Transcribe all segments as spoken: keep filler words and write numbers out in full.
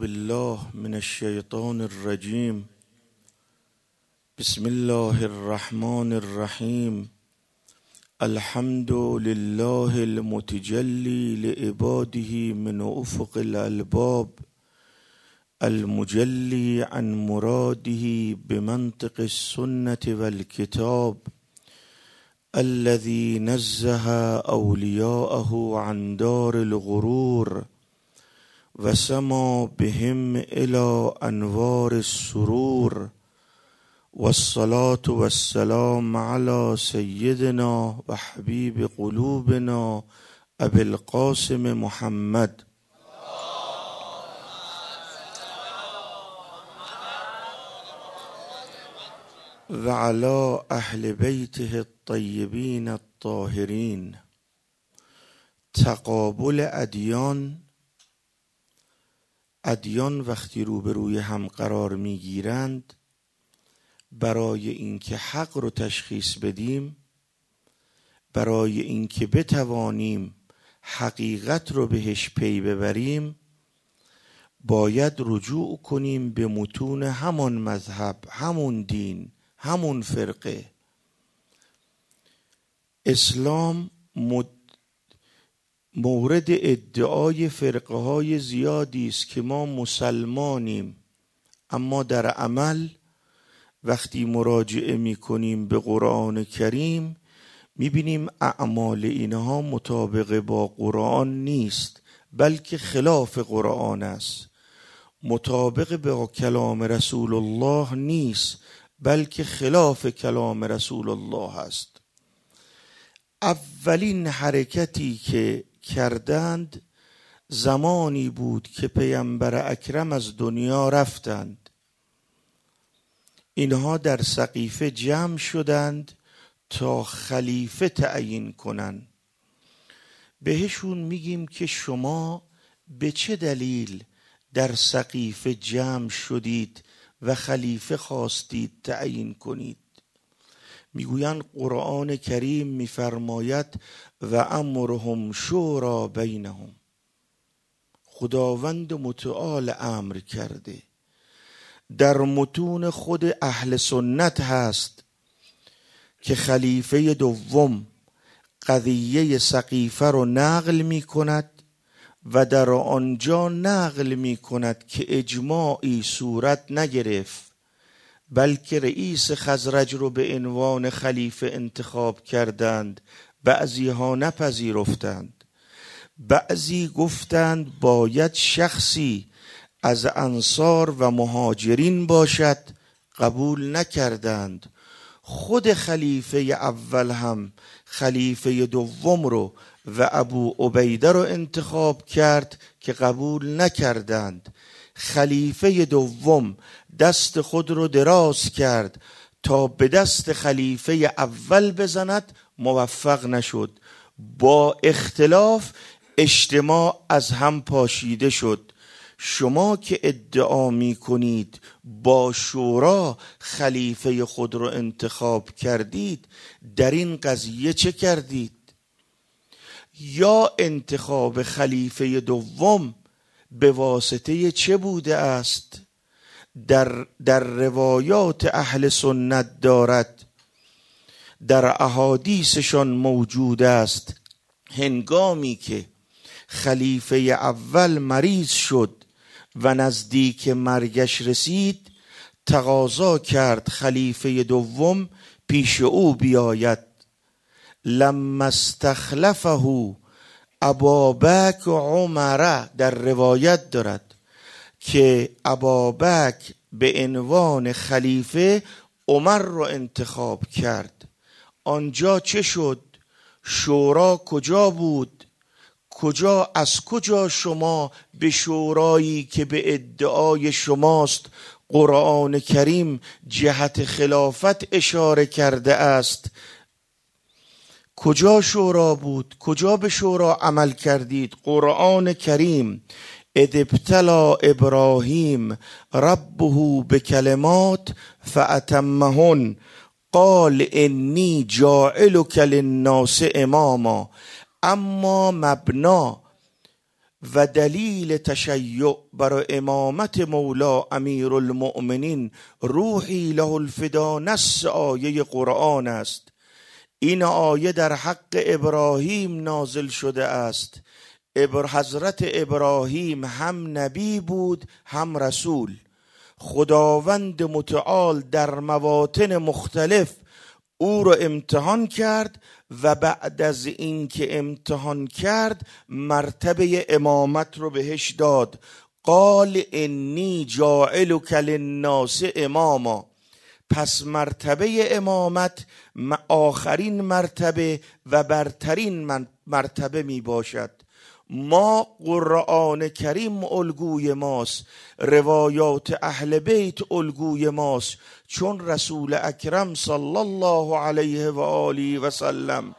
بالله من الشیطان الرجیم. بسم الله الرحمن الرحیم. الحمد لله المتجلی لعباده من افق الالباب، المجلی عن مراده بمنطق السنة والكتاب، الذي نزه أولياءه عن دار الغرور وسما بهم إلى أنوار السرور، والصلاة والسلام على سيدنا وحبيب قلوبنا أبي القاسم محمد وعلى أهل بيته الطيبين الطاهرين. تقابل ادیان ادیان وقتی روبروی هم قرار میگیرند، برای اینکه حق رو تشخیص بدیم، برای اینکه بتوانیم حقیقت رو بهش پی ببریم، باید رجوع کنیم به متون همون مذهب، همون دین، همون فرقه. اسلام مورد ادعای فرقه های زیادی است که ما مسلمانیم، اما در عمل وقتی مراجعه می کنیم به قرآن کریم می بینیم اعمال اینها مطابق با قرآن نیست، بلکه خلاف قرآن است. مطابق با کلام رسول الله نیست، بلکه خلاف کلام رسول الله است. اولین حرکتی که کردند زمانی بود که پیامبر اکرم از دنیا رفتند. اینها در سقیفه جمع شدند تا خلیفه تعیین کنند. بهشون میگیم که شما به چه دلیل در سقیفه جمع شدید و خلیفه خواستید تعیین کنید؟ میگویند قرآن کریم میفرماید و امرهم شورا بینهم. خداوند متعال امر کرده. در متون خود اهل سنت هست که خلیفه دوم قضیه سقیفه رو نقل می کند و در آنجا نقل می کند که اجماعی صورت نگرفت، بلکه رئیس خزرج رو به عنوان خلیفه انتخاب کردند. بعضی ها نپذیرفتند، بعضی گفتند باید شخصی از انصار و مهاجرین باشد، قبول نکردند. خود خلیفه اول هم خلیفه دوم رو و ابو عبیده رو انتخاب کرد که قبول نکردند. خلیفه دوم دست خود رو دراز کرد تا به دست خلیفه اول بزند، موفق نشد. با اختلاف اجتماع از هم پاشیده شد. شما که ادعا می کنید با شورا خلیفه خود رو انتخاب کردید، در این قضیه چه کردید؟ یا انتخاب خلیفه دوم به واسطه چه بوده است؟ در, در روایات اهل سنت دارد، در احادیثشان موجود است، هنگامی که خلیفه اول مریض شد و نزدیک مرگش رسید، تقاضا کرد خلیفه دوم پیش او بیاید. لما استخلفه ابابکر عمر، در روایت دارد که ابابکر به عنوان خلیفه عمر رو انتخاب کرد. آنجا چه شد؟ شورا کجا بود؟ کجا از کجا شما به شورایی که به ادعای شماست قرآن کریم جهت خلافت اشاره کرده است، کجا شورا بود؟ کجا به شورا عمل کردید؟ قرآن کریم اذ ابتلی ابراهیم ربه بکلمات فاتمهن قال انی جاعلک للناس اماما. اما مبنا و دلیل تشیع برای امامت مولا امیر المؤمنین روحی له الفدا نص آیه قرآن است. این آیه در حق ابراهیم نازل شده است. حضرت ابراهیم هم نبی بود هم رسول. خداوند متعال در مواطن مختلف او را امتحان کرد و بعد از این که امتحان کرد مرتبه امامت رو بهش داد. قال انی جاعلک للناس اماما. پس مرتبه امامت آخرین مرتبه و برترین مرتبه می باشد. ما قرآن کریم الگوی ماست، روایات اهل بیت الگوی ماست، چون رسول اکرم صلی الله علیه و آله و سلم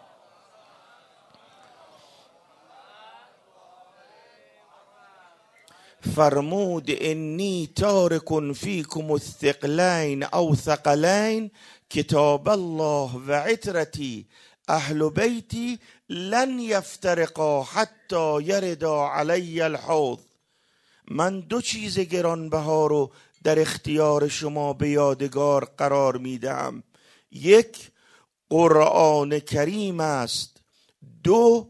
فرمود انی تارک فیکم الثقلین او ثقلین کتاب الله و عترتی اهل بیتی لن یفترقا حتی یردا علی الحوض. من دو چیز گرانبها رو در اختیار شما به یادگار قرار میدم. یک، قرآن کریم است. دو،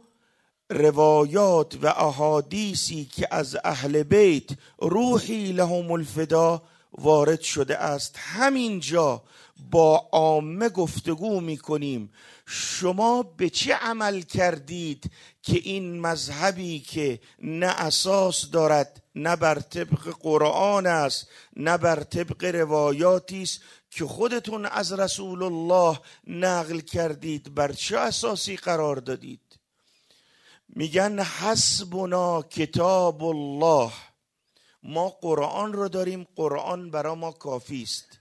روایات و احادیثی که از اهل بیت روحی لهم الفدا وارد شده است. همینجا با عامه گفتگو میکنیم. شما به چه عمل کردید که این مذهبی که نه اساس دارد، نه بر طبق قرآن است، نه بر طبق روایاتی است که خودتون از رسول الله نقل کردید، بر چه اساسی قرار دادید؟ میگن حسبنا کتاب الله. ما قرآن رو داریم، قرآن برای ما کافی است.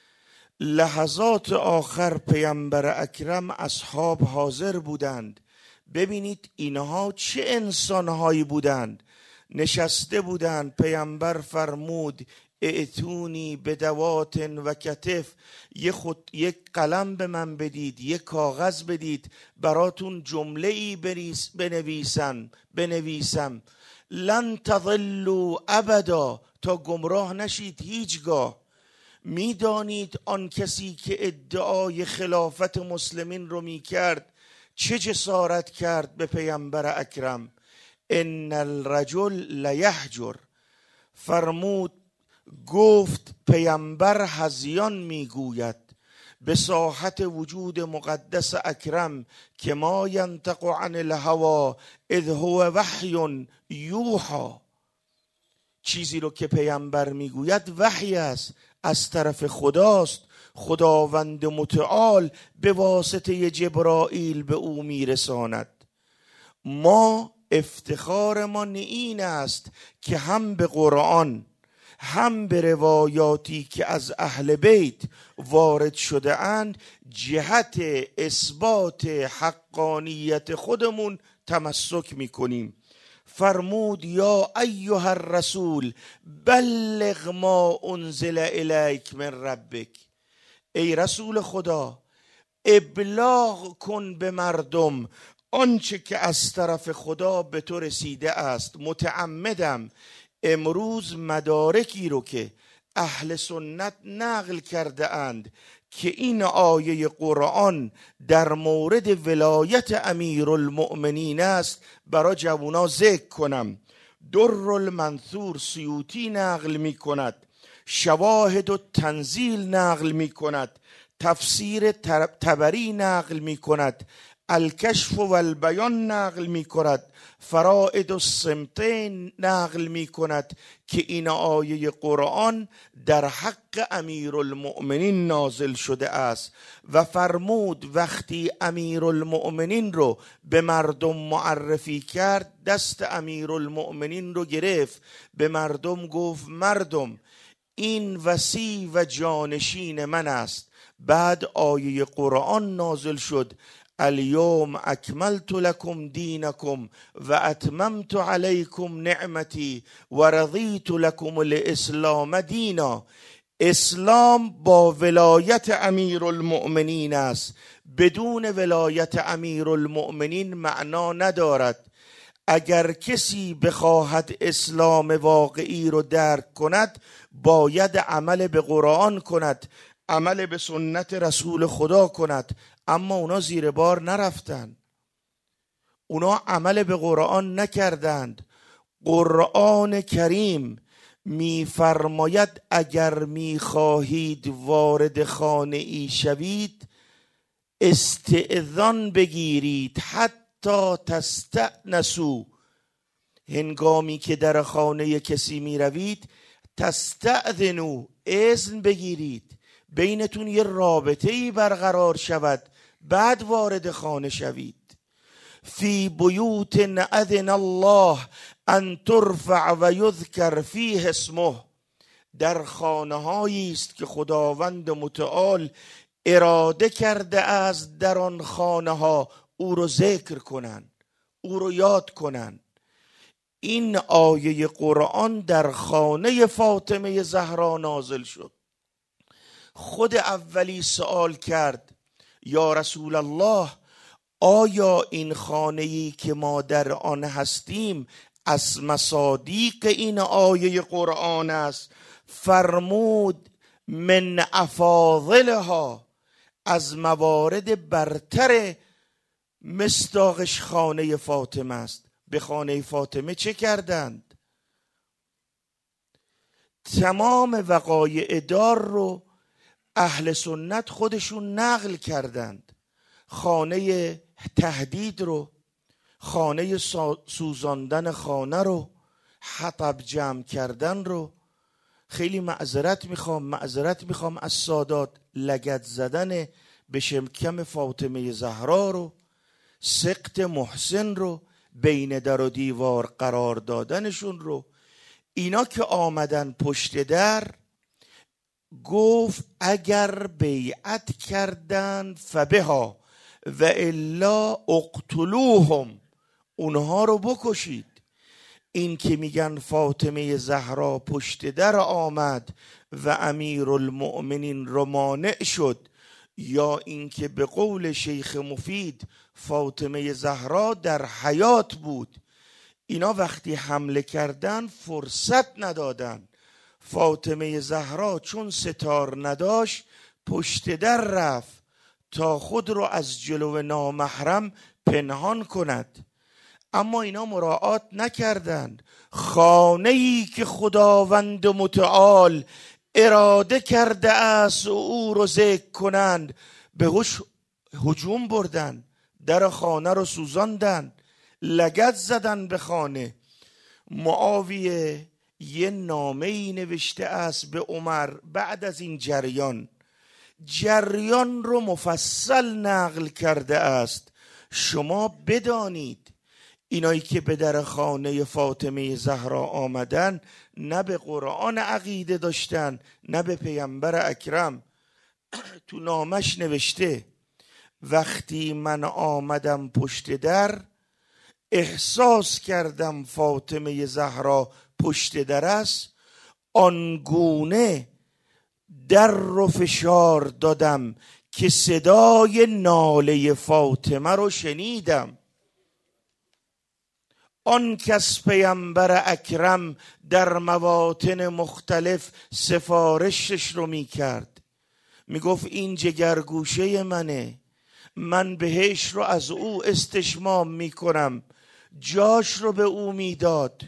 لحظات آخر پیامبر اکرم اصحاب حاضر بودند. ببینید اینها چه انسانهایی بودند. نشسته بودند، پیامبر فرمود ائتونی بدوات و کتف، یک خود یک قلم به من بدید، یک کاغذ بدید، براتون جمله ای بنویسن بنویسم لن تضلوا ابدا، تا گمراه نشید هیچگاه. میدانید آن کسی که ادعای خلافت مسلمین رو میکرد چه جسارت کرد به پیامبر اکرم؟ ان الرجل لیهجر. فرمود گفت پیامبر هذیان میگوید به ساحت وجود مقدس اکرم که ما ینطق عن الهوا اذ هو وحی یوحی. چیزی رو که پیامبر میگوید وحی است، از طرف خداست. خداوند متعال به واسطه جبرائیل به او میرساند. ما افتخارمان این است که هم به قرآن هم به روایاتی که از اهل بیت وارد شده اند جهت اثبات حقانیت خودمون تمسک میکنیم. فرمود یا ایها الرسول بلغ ما انزل الیک من ربک. ای رسول خدا ابلاغ کن به مردم آنچه که از طرف خدا به تو رسیده است. متعمدم امروز مدارکی رو که اهل سنت نقل کرده اند که این آیه قرآن در مورد ولایت امیرالمؤمنین است برای جوونا ذکر کنم. در المنثور سیوطی نقل می کند، شواهد و تنزیل نقل می کند، تفسیر طبری نقل می کند، الکشف و البیان نقل می کند، فرائد الصمتین نقل می کند که این آیه قرآن در حق امیرالمؤمنین نازل شده است. و فرمود وقتی امیرالمؤمنین رو به مردم معرفی کرد دست امیرالمؤمنین رو گرفت، به مردم گفت مردم این وصی و جانشین من است. بعد آیه قرآن نازل شد الیوم اکملت لکم دینکم و اتممت علیکم نعمتی و رضیت لکم الاسلام دینا. اسلام با ولایت امیرالمؤمنین است، بدون ولایت امیرالمؤمنین معنا ندارد. اگر کسی بخواهد اسلام واقعی رو درک کند باید عمل به قرآن کند، عمل به سنت رسول خدا کند. اما اونا زیر بار نرفتن، اونا عمل به قرآن نکردند. قرآن کریم میفرماید اگر میخواهید وارد خانه ای شوید استئذان بگیرید حتی تستأنسوا، هنگامی که در خانه کسی میروید تستأذنوا، اذن بگیرید، بینتون یه رابطه ای برقرار شود، بعد وارد خانه شوید. فی بیوت اذن الله ان ترفع و یذکر فیه اسمه، در خانه هایی است که خداوند متعال اراده کرده از در آن خانه ها او رو ذکر کنن، او رو یاد کنن. این آیه قرآن در خانه فاطمه زهرا نازل شد. خود اولی سوال کرد یا رسول الله آیا این خانه‌ای که ما در آن هستیم از مصادیق این آیه قرآن است؟ فرمود من افاضلها، از موارد برتر مصداقش خانه فاطمه است. به خانه فاطمه چه کردند؟ تمام وقایع دار رو اهل سنت خودشون نقل کردند. خانه تهدید رو، خانه سوزاندن خانه رو، حطب جمع کردن رو. خیلی معذرت میخوام معذرت میخوام از سادات، لگد زدن به شکم فاطمه زهرا رو، سقط محسن رو، بین در و دیوار قرار دادنشون رو. اینا که آمدن پشت در گفت اگر بیعت کردن فبها و الا اقتلوهم، اونها رو بکشید. این که میگن فاطمه زهرا پشت در آمد و امیرالمؤمنین رو مانع شد، یا اینکه به قول شیخ مفید فاطمه زهرا در حیات بود، اینا وقتی حمله کردن فرصت ندادن. فاطمه زهرا چون ستار نداشت پشت در رفت تا خود رو از جلو نامحرم پنهان کند. اما اینا مراعات نکردند. خانه‌ای که خداوند متعال اراده کرده است او رو ذکر کنند به هجوم بردن، در خانه رو سوزاندن، لگد زدن به خانه. معاویه یه نامه‌ای نوشته است به عمر بعد از این جریان، جریان رو مفصل نقل کرده است. شما بدانید اینایی که به در خانه فاطمه زهرا آمدن نه به قرآن عقیده داشتن نه به پیامبر اکرم. تو نامش نوشته وقتی من آمدم پشت در احساس کردم فاطمه زهرا پشت در است، آنگونه در رو فشار دادم که صدای ناله فاطمه رو شنیدم. آن کس پیامبر اکرم در مواطن مختلف سفارشش رو می کرد، می گفت این جگرگوشه منه، من بهش رو از او استشمام می کنم، جاش رو به او می داد.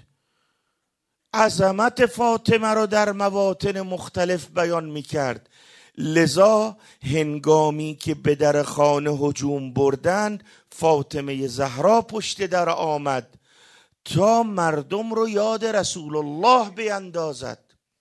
عظمت فاطمه رو در مواطن مختلف بیان می کرد. لذا هنگامی که به در خانه هجوم بردند فاطمه زهرا پشت در آمد تا مردم رو یاد رسول الله بیندازد،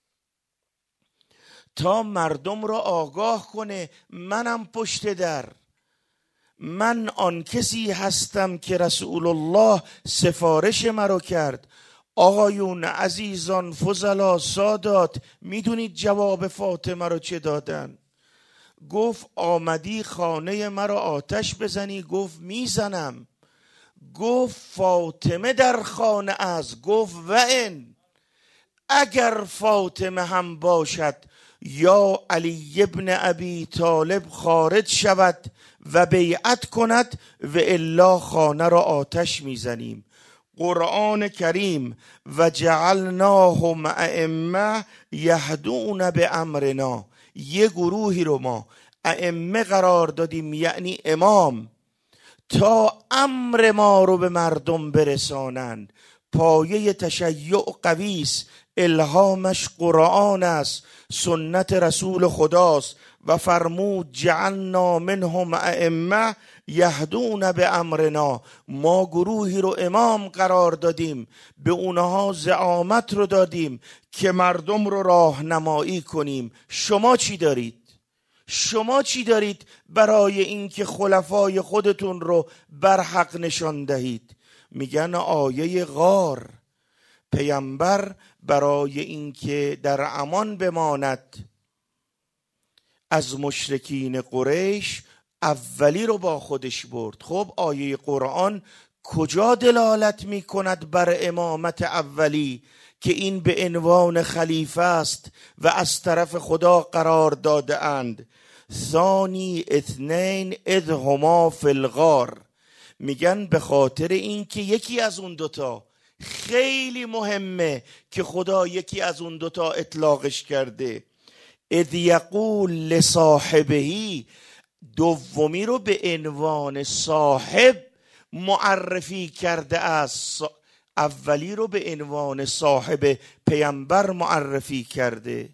تا مردم رو آگاه کنه منم پشت در، من آن کسی هستم که رسول الله سفارش مرا کرد. آقایون عزیزان فضلا سادات، میدونید جواب فاطمه رو چه دادن؟ گفت آمدی خانه مرا آتش بزنی؟ گفت میزنم. گفت فاطمه در خانه است؟ گفت و ان، اگر فاطمه هم باشد یا علی ابن ابی طالب خارج شود و بیعت کند و الا خانه را آتش میزنیم. قرآن کریم و جعلناهم ائمه یهدون به امرنا، یه گروهی رو ما ائمه قرار دادیم، یعنی امام، تا امر ما رو به مردم برسانند. پایه تشیع قویس، الهامش قرآن است، سنت رسول خداست و فرمود جعلنا منهم ائمه یهدون به امرنا، ما گروهی رو امام قرار دادیم، به اونها زعامت رو دادیم که مردم رو راهنمایی کنیم. شما چی دارید؟ شما چی دارید برای اینکه خلفای خودتون رو بر حق نشان دهید؟ میگن آیه غار، پیامبر برای اینکه در امان بماند از مشرکین قریش اولی رو با خودش برد. خب آیه قرآن کجا دلالت میکند بر امامت اولی که این به عنوان خلیفه است و از طرف خدا قرار داده اند؟ ثانی اثنین اذ هما فی الغار، میگن به خاطر این که یکی از اون دوتا خیلی مهمه که خدا یکی از اون دوتا اطلاقش کرده. اذ یقول لصاحبهی، دومی رو به عنوان صاحب معرفی کرده است، اولی رو به عنوان صاحب پیامبر معرفی کرده.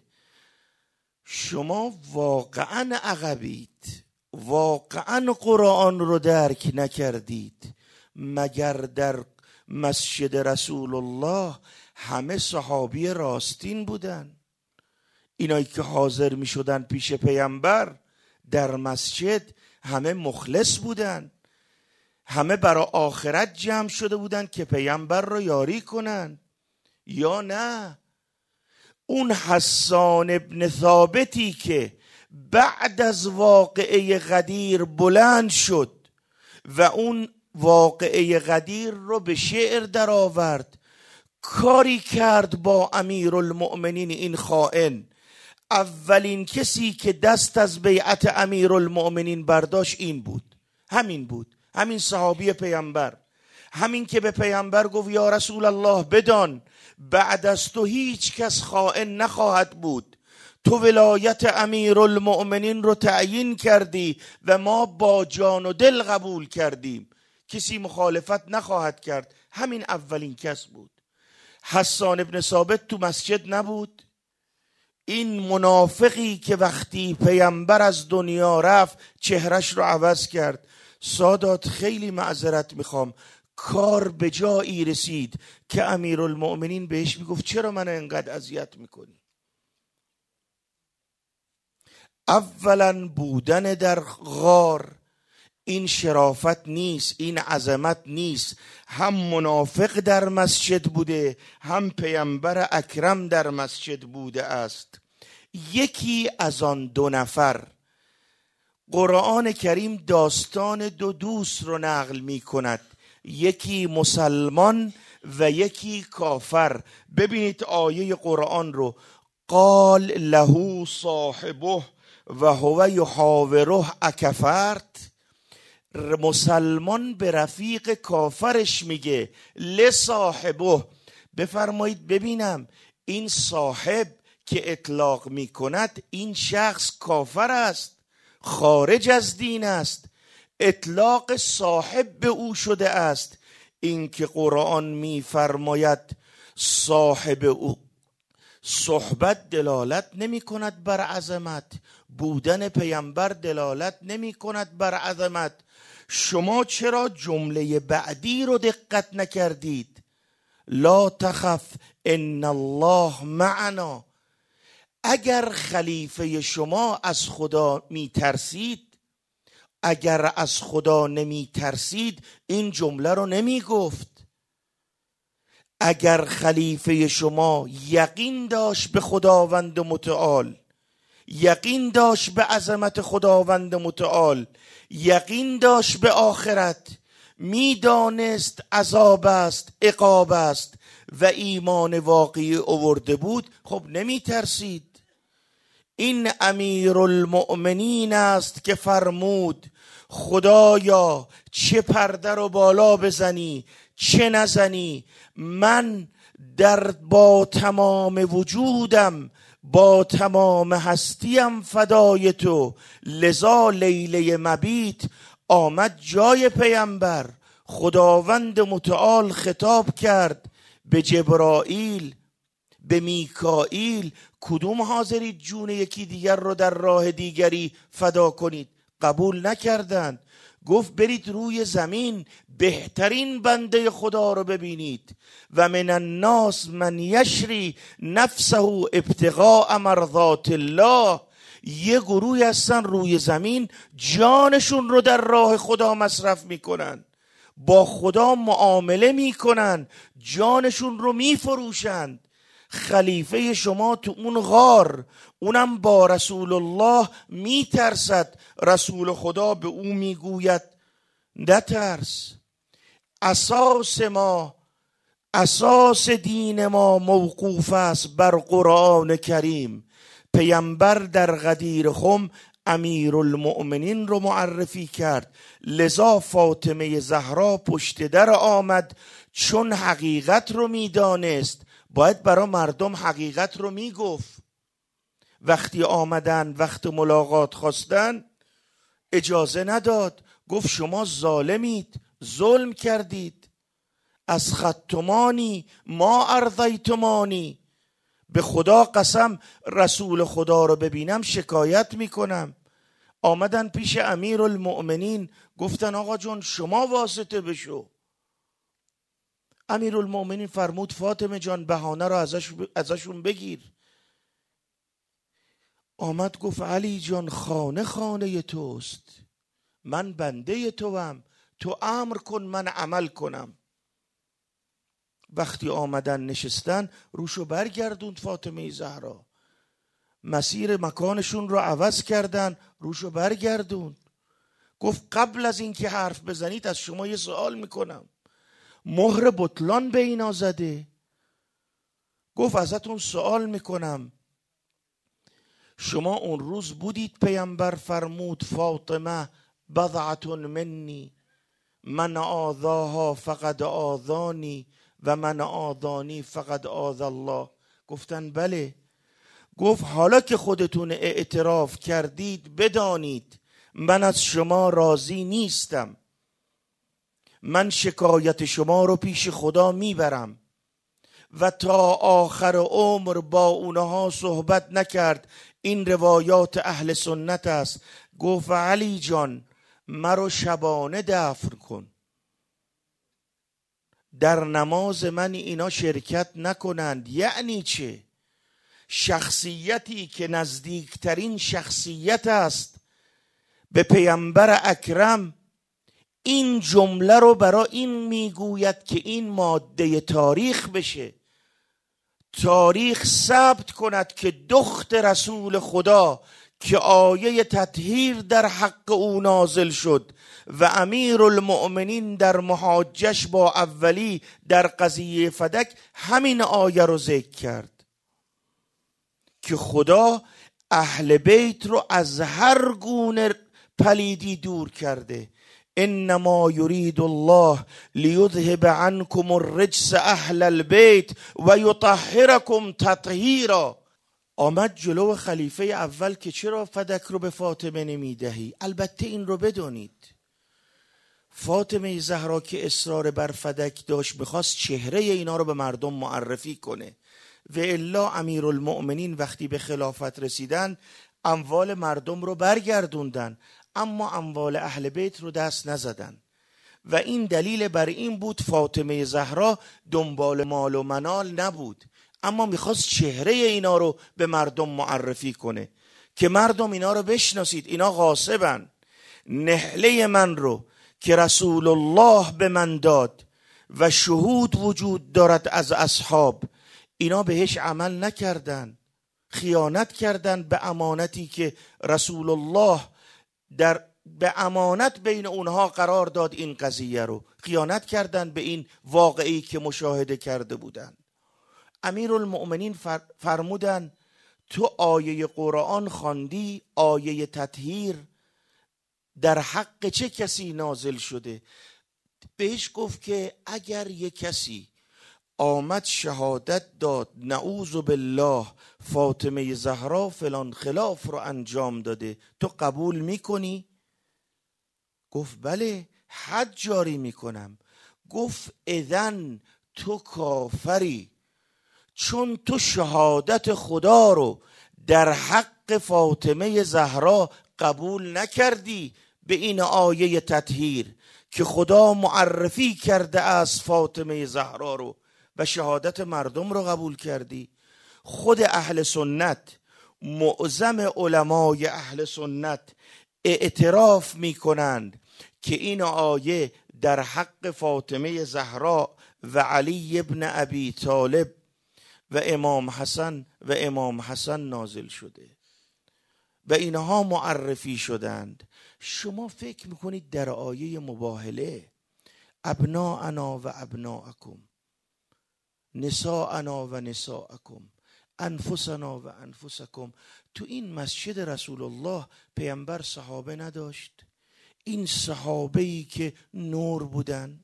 شما واقعا عقبید، واقعا قرآن رو درک نکردید. مگر در مسجد رسول الله همه صحابی راستین بودن؟ اینایی که حاضر می شدن پیش پیامبر در مسجد همه مخلص بودن، همه برای آخرت جمع شده بودن که پیامبر رو یاری کنن؟ یا نه اون حسان ابن ثابتی که بعد از واقعه غدیر بلند شد و اون واقعه غدیر رو به شعر در آورد، کاری کرد با امیرالمؤمنین این خائن، اولین کسی که دست از بیعت امیرالمؤمنین برداشت این بود، همین بود، همین صحابی پیامبر، همین که به پیامبر گفت یا رسول الله بدان بعد از تو هیچ کس خائن نخواهد بود، تو ولایت امیرالمؤمنین رو تعیین کردی و ما با جان و دل قبول کردیم، کسی مخالفت نخواهد کرد. همین اولین کس بود. حسان ابن ثابت تو مسجد نبود؟ این منافقی که وقتی پیامبر از دنیا رفت چهرش رو عوض کرد. سادات خیلی معذرت میخوام، کار به جایی رسید که امیرالمؤمنین بهش میگفت چرا من انقدر اذیت میکنی؟ اولا بودن در غار این شرافت نیست، این عظمت نیست. هم منافق در مسجد بوده، هم پیامبر اکرم در مسجد بوده است. یکی از آن دو نفر، قرآن کریم داستان دو دوست رو نقل می کند، یکی مسلمان و یکی کافر. ببینید آیه قرآن رو، قال له صاحبه و هو یحاوره اکفرت. مسلمان به رفیق کافرش میگه لصاحبه، بفرمایید ببینم این صاحب که اطلاق میکند این شخص کافر است، خارج از دین است، اطلاق صاحب به او شده است. این که قرآن میفرماید صاحب او، صحبت دلالت نمی کند بر عظمت، بودن پیامبر دلالت نمی کند بر عظمت. شما چرا جمله بعدی رو دقت نکردید؟ لا تخف ان الله معنا. اگر خلیفه شما از خدا می ترسید، اگر از خدا نمی ترسید این جمله رو نمی گفت. اگر خلیفه شما یقین داشت به خداوند متعال، یقین داشت به عظمت خداوند متعال، یقین داشت به آخرت، میدانست عذاب است، عقاب است و ایمان واقعی آورده بود، خب نمی ترسید. این امیرالمؤمنین است که فرمود خدایا چه پرده رو بالا بزنی چه نزنی، من در با تمام وجودم با تمام هستیم فدای تو. لذا لیله مبیت آمد جای پیامبر، خداوند متعال خطاب کرد به جبرائیل به میکائیل، کدوم حاضرید جون یکی دیگر رو در راه دیگری فدا کنید؟ قبول نکردند. گفت برید روی زمین بهترین بنده خدا رو ببینید. و من الناس من یشری نفسه ابتغاء مرضات الله، یه گروه هستن روی زمین جانشون رو در راه خدا مصرف میکنن، با خدا معامله میکنن، جانشون رو میفروشند. خلیفه شما تو اون غار، اونم با رسول الله میترسد، رسول خدا به او میگوید نترس. اساس ما اساس دین ما موقوف است بر قرآن کریم. پیامبر در غدیر خم امیرالمؤمنین رو معرفی کرد، لذا فاطمه زهرا پشت در آمد، چون حقیقت رو میدانست باید برای مردم حقیقت رو میگفت. وقتی آمدن وقت ملاقات خواستن اجازه نداد، گفت شما ظالمید، ظلم کردید، از خطمانی ما ارضیتمانی، به خدا قسم رسول خدا رو ببینم شکایت میکنم. آمدن پیش امیرالمؤمنین گفتن آقا جون شما واسطه بشو. امیرالمؤمنین فرمود فاطمه جان بهانه رو ازش ازشون بگیر. آمد گفت علی جان خانه خانه توست، من بنده توام، تو امر کن من عمل کنم. وقتی آمدن نشستن روشو برگردوند فاطمه زهرا، مسیر مکانشون رو عوض کردن، روشو برگردوند. گفت قبل از اینکه حرف بزنید از شما یه سوال میکنم، مهر بطلان به اینا زده؟ گفت ازتون سوال میکنم، شما اون روز بودید پیامبر فرمود فاطمه بضعة منی، من آذاها فقد آذانی و من آذانی فقد آذى الله؟ گفتن بله. گفت حالا که خودتون اعتراف کردید بدانید من از شما راضی نیستم، من شکایت شما رو پیش خدا میبرم. و تا آخر عمر با اونها صحبت نکرد. این روایات اهل سنت است. گفت علی جان مرا شبانه دفن کن، در نماز من اینا شرکت نکنند. یعنی چه؟ شخصیتی که نزدیکترین شخصیت است به پیامبر اکرم این جمله رو برای این میگوید که این ماده تاریخ بشه، تاریخ ثبت کند که دخت رسول خدا که آیه تطهیر در حق او نازل شد و امیرالمؤمنین در محاجش با اولی در قضیه فدک همین آیه رو ذکر کرد که خدا اهل بیت رو از هر گونه پلیدی دور کرده. انما یرید الله لیذهب عنکم الرجس اهل البیت و یطهرکم تطهیرا. آمد جلو خلیفه اول که چرا فدک رو به فاطمه نمیدهی؟ البته این رو بدونید فاطمه زهرا که اصرار بر فدک داشت میخواست چهره اینا رو به مردم معرفی کنه، و الا امیرالمؤمنین وقتی به خلافت رسیدن اموال مردم رو برگردوندن اما اموال اهل بیت رو دست نزدن. و این دلیل بر این بود فاطمه زهرا دنبال مال و منال نبود، اما میخواست چهره اینا رو به مردم معرفی کنه که مردم اینا رو بشناسید، اینا غاصبن. نحله من رو که رسول الله به من داد و شهود وجود دارد از اصحاب، اینا بهش عمل نکردن، خیانت کردن به امانتی که رسول الله در به امانت بین اونها قرار داد. این قضیه رو خیانت کردن به این واقعی که مشاهده کرده بودن. امیرالمؤمنین فرمودن تو آیه قرآن خواندی، آیه تطهیر در حق چه کسی نازل شده؟ بهش گفت که اگر یک کسی آمد شهادت داد نعوذ بالله فاطمه زهرا فلان خلاف رو انجام داده، تو قبول میکنی؟ گفت بله، حد جاری میکنم. گفت اذن تو کافری، چون تو شهادت خدا رو در حق فاطمه زهرا قبول نکردی به این آیه تطهیر که خدا معرفی کرده از فاطمه زهرا رو و شهادت مردم رو قبول کردی. خود اهل سنت، معظم علمای اهل سنت اعتراف میکنند که این آیه در حق فاطمه زهرا و علی ابن ابی طالب و امام حسن و امام حسن نازل شده و اینها معرفی شدند. شما فکر میکنید در آیه مباهله ابناءنا و ابناءکم، نساءنا و نساءکم، انفسنا و انفسکم، تو این مسجد رسول الله پیامبر صحابه نداشت؟ این صحابه‌ای که نور بودن،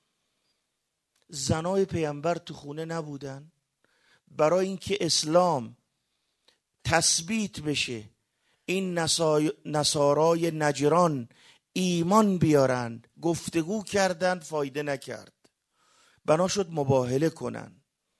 زنای پیامبر تو خونه نبودن؟ برای اینکه اسلام تثبیت بشه این نصارای نجران ایمان بیارند، گفتگو کردند، فایده نکرد، بنا شد مباهله کنن.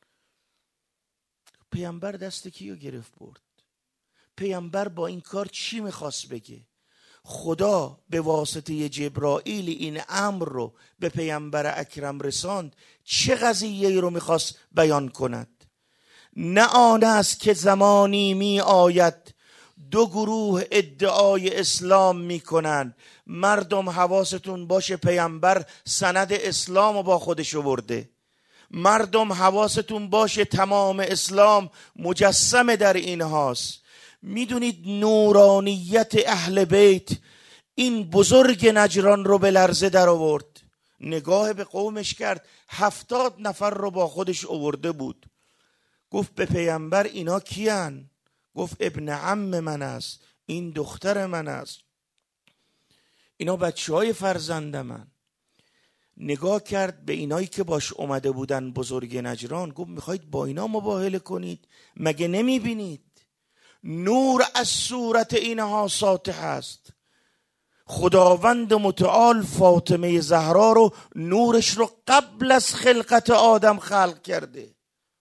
پیامبر دست کیو گرفت برد؟ پیامبر با این کار چی میخواست بگه؟ خدا به واسطه جبرائیل این امر رو به پیامبر اکرم رساند، چه قضیه رو میخواست بیان کند؟ نه آن است که زمانی می آید دو گروه ادعای اسلام می کنند. مردم حواستون باشه پیامبر سند اسلام رو با خودش برده. مردم حواستون باشه تمام اسلام مجسم در این هاست. میدونید نورانیت اهل بیت این بزرگ نجران رو به لرزه در آورد. نگاه به قومش کرد، هفتاد نفر رو با خودش آورده بود. گفت به پیامبر اینا کیان؟ گفت ابن عم من است، این دختر من است، اینا بچه های فرزند من. نگاه کرد به اینایی که باش اومده بودن بزرگ نجران، گفت میخواید با اینا مباهله کنید؟ مگه نمی بینید نور از صورت اینها ساطع است؟ خداوند متعال فاطمه زهرا رو نورش رو قبل از خلقت آدم خلق کرده.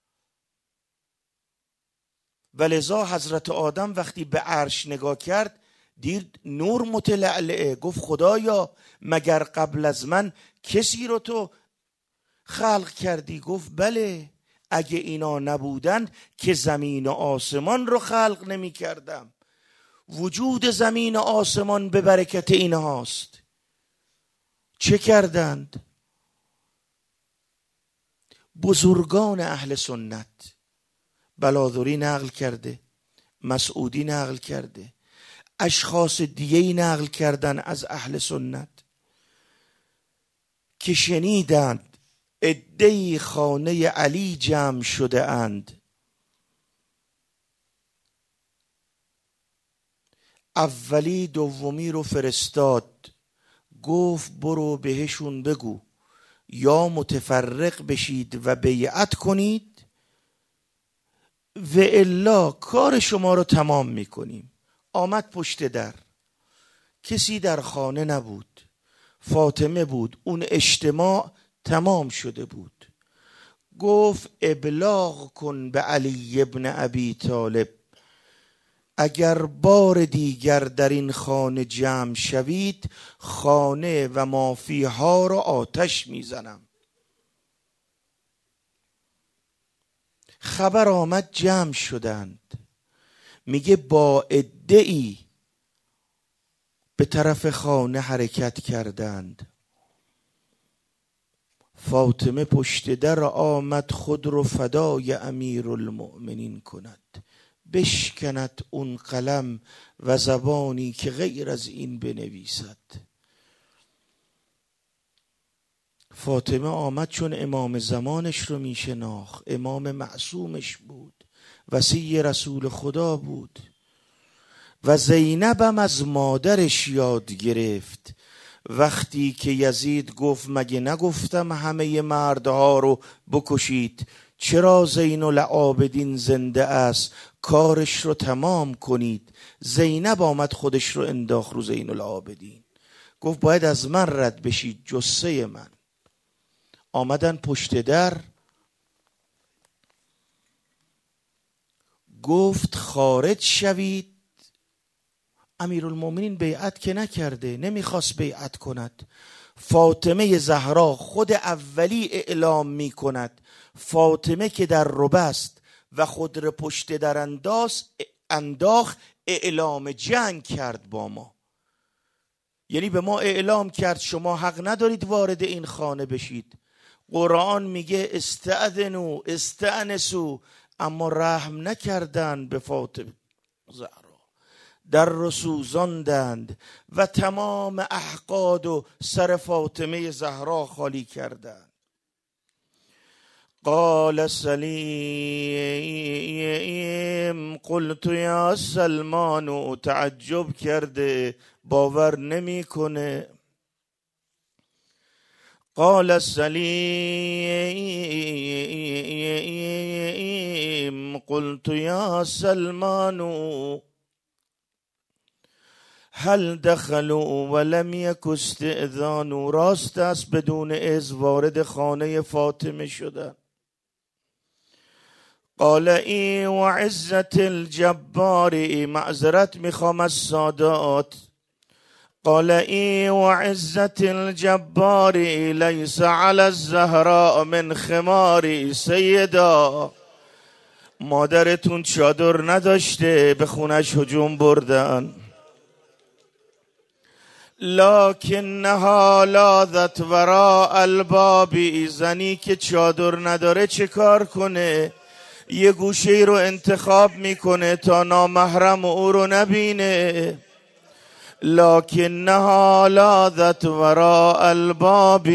ولذا حضرت آدم وقتی به عرش نگاه کرد دید نور متلعلعه. گفت خدایا مگر قبل از من کسی رو تو خلق کردی؟ گفت بله، اگه اینا نبودن که زمین و آسمان رو خلق نمی کردم. وجود زمین و آسمان به برکت اینهاست. چه کردند؟ بزرگان اهل سنت، بلادری نقل کرده، مسعودی نقل کرده، اشخاص دیگه‌ای نقل کردن از اهل سنت که شنیدند عده‌ای خانه علی جمع شده اند. اولی دومی رو فرستاد، گفت برو بهشون بگو یا متفرق بشید و بیعت کنید و الا کار شما رو تمام میکنیم. آمد پشت در، کسی در خانه نبود، فاطمه بود، اون اجتماع تمام شده بود. گفت ابلاغ کن به علی ابن ابی طالب، اگر بار دیگر در این خانه جمع شوید خانه و مافیها را آتش میزنم. خبر آمد جمع شدند، میگه با عده‌ای به طرف خانه حرکت کردند. فاطمه پشت در آمد خود رو فدای امیرالمؤمنین کند، بشکند اون قلم و زبانی که غیر از این بنویسد. فاطمه آمد چون امام زمانش رو میشناخت، امام معصومش بود، وصی رسول خدا بود و زینبم از مادرش یاد گرفت وقتی که یزید گفت مگه نگفتم همه مردها رو بکشید، چرا زین العابدین زنده است، کارش رو تمام کنید. زینب آمد خودش رو انداخت رو زین العابدین، گفت باید از من رد بشید، جثه من. آمدن پشت در، گفت خارج شوید. امیرالمومنین بیعت که نکرده، نمیخواست بیعت کند. فاطمه زهرا خود اولی اعلام میکند، فاطمه که در رو بست و خود را پشت در انداز انداخت، اعلام جنگ کرد با ما. یعنی به ما اعلام کرد شما حق ندارید وارد این خانه بشید. قرآن میگه استأذنوا استأنسوا، اما رحم نکردند به فاطمه زهرا، در رو سوزاندند و تمام احقاد و سر فاطمه زهرا خالی کردند. قال سلیم قلت یا سلمان، تعجب کرده باور نمیکنه. قال سلیم قلت یا سلمان هل دخلوا ولم یک استئذان، راست است بدون اذن وارد خانه فاطمه شدن. قال ای و عزت الجبار، معذرت میخوام از سادات. قال ای و عزت الجبار لیس علی الزهراء من خمار سیدا، مادرتون چادر نداشته به خونش هجوم بردن. لکنها لاذت وراء الباب، زنی که چادر نداره چه کار کنه؟ یه گوشه رو انتخاب میکنه تا نامحرم او رو نبینه. لکنها لاذت وراء الباب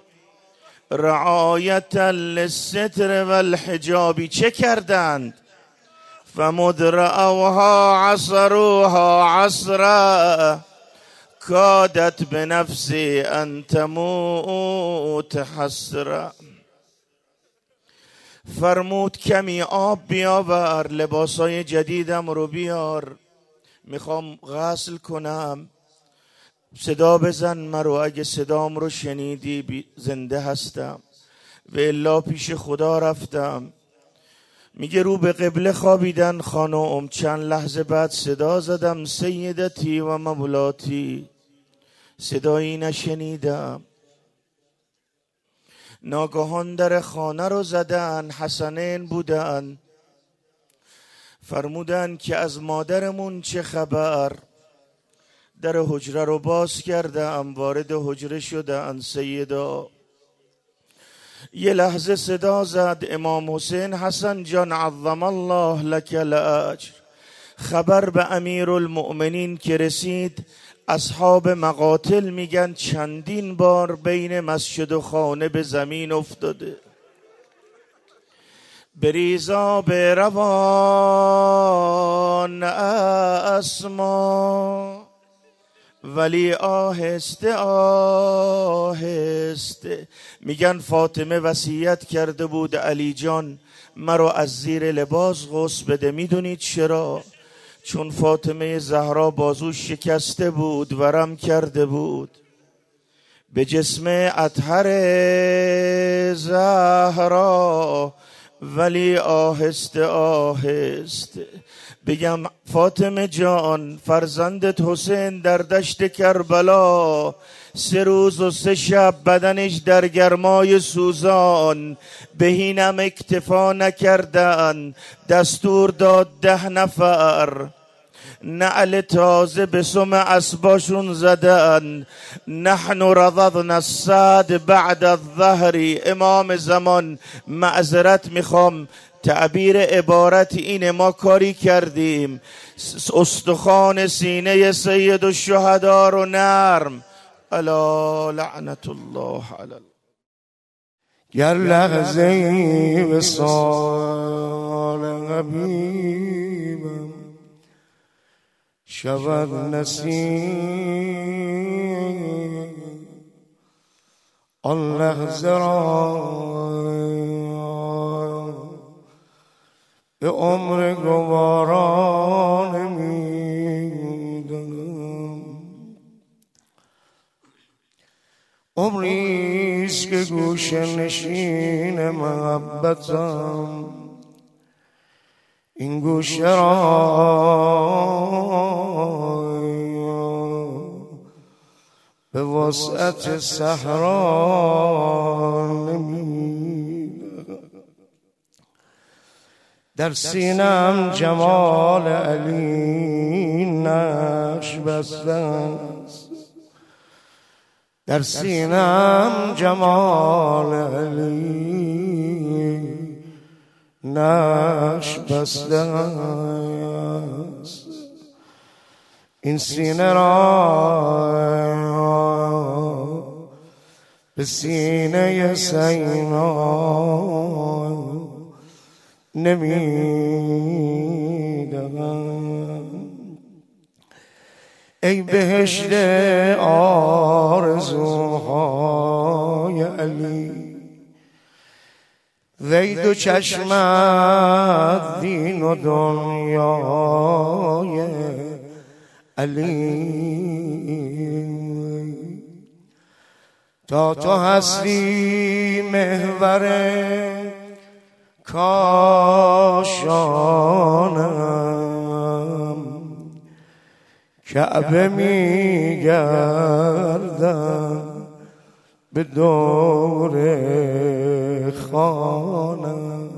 رعایتا للستر والحجاب، چه کردند؟ فمدرعوها عصروها عصرا کادت به نفسی ان تموت حسرا. فرمود کمی آب بیاور، لباسای جدیدم رو بیار، میخوام غسل کنم. صدا بزن مرو، اگه صدام رو شنیدی زنده هستم و الا پیش خدا رفتم. میگه رو به قبله خوابیدن خانم. چند لحظه بعد صدا زدم سیدتی و مولاتی، صدایی نشنیدم. ناگهان در خانه رو زدن، حسنین بودن. فرمودن که از مادرمون چه خبر؟ در حجره رو باز کردم، وارد حجره شدن سیدا. یه لحظه صدا زد امام حسین حسن جان عظم الله لک الاجر. خبر به امیرالمؤمنین که رسید، اصحاب مقاتل میگن چندین بار بین مسجد و خانه به زمین افتاده. بریزا به روان اسما، ولی آهسته آهسته. میگن فاطمه وصیت کرده بود علی جان مرا از زیر لباس غسل بده. میدونید چرا؟ چون فاطمه زهرا بازو شکسته بود، ورم کرده بود به جسم اطهر زهرا، ولی آهسته آهسته. بگم فاطمه جان فرزندت حسین در دشت کربلا سه روز و سه شب بدنش در گرمای سوزان، بهینم اکتفا نکردن، دستور داد ده نفر نعل تازه به سم اسباشون زدن. نحن رضضنا الساد بعد الظهر. امام زمان معذرت میخوام، تعبیر عبارت اینه، ما کاری کردیم استخوان سینه سید الشهدا رو نرم. الا لعنت الله علی. گر لحظه وصال حبیبم شود نسیم آن لحظه را به عمر گوارا نمیدانم. عمریست که گوشه نشین محبتم این گوشه را به وسعت صحرا نمیدانم. در سینم جمال علی نقش بسته است، در سینم جمال علی نقش بسته است. این سینه را به سینه سینا نمیدهم. ای بهشت آرزوهای علی، وی دو چشمت دین و دنیای علی. تا تو هستی محور کاشانم، کعبه می گردم به دور خانم.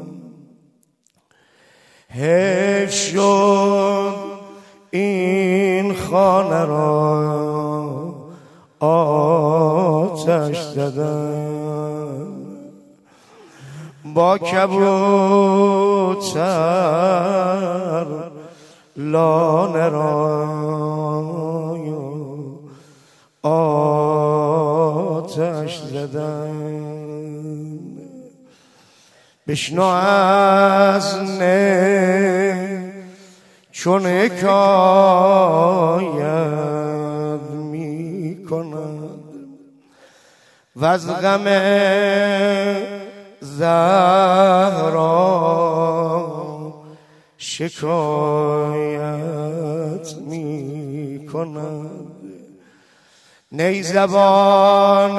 حیف شد این خانه را آتش زدم، با کبوتر لانه را آتش زدم. بشنو از نه چون حکایت می کند و از غم زهرا شکایت می کند. نی زبان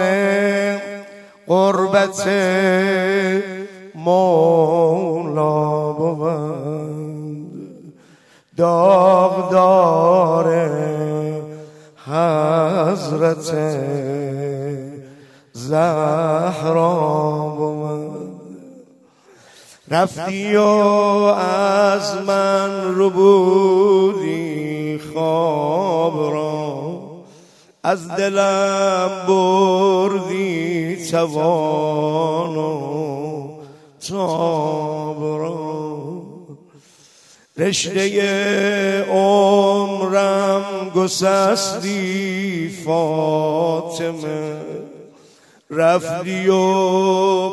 قربت مولا بود، داغدار حضرت زهرا بود. رفتی و از من ربودی خواب را، از دلم بردی توان و تاب را. رشته عمرم گسستی فاطمه، رفتی و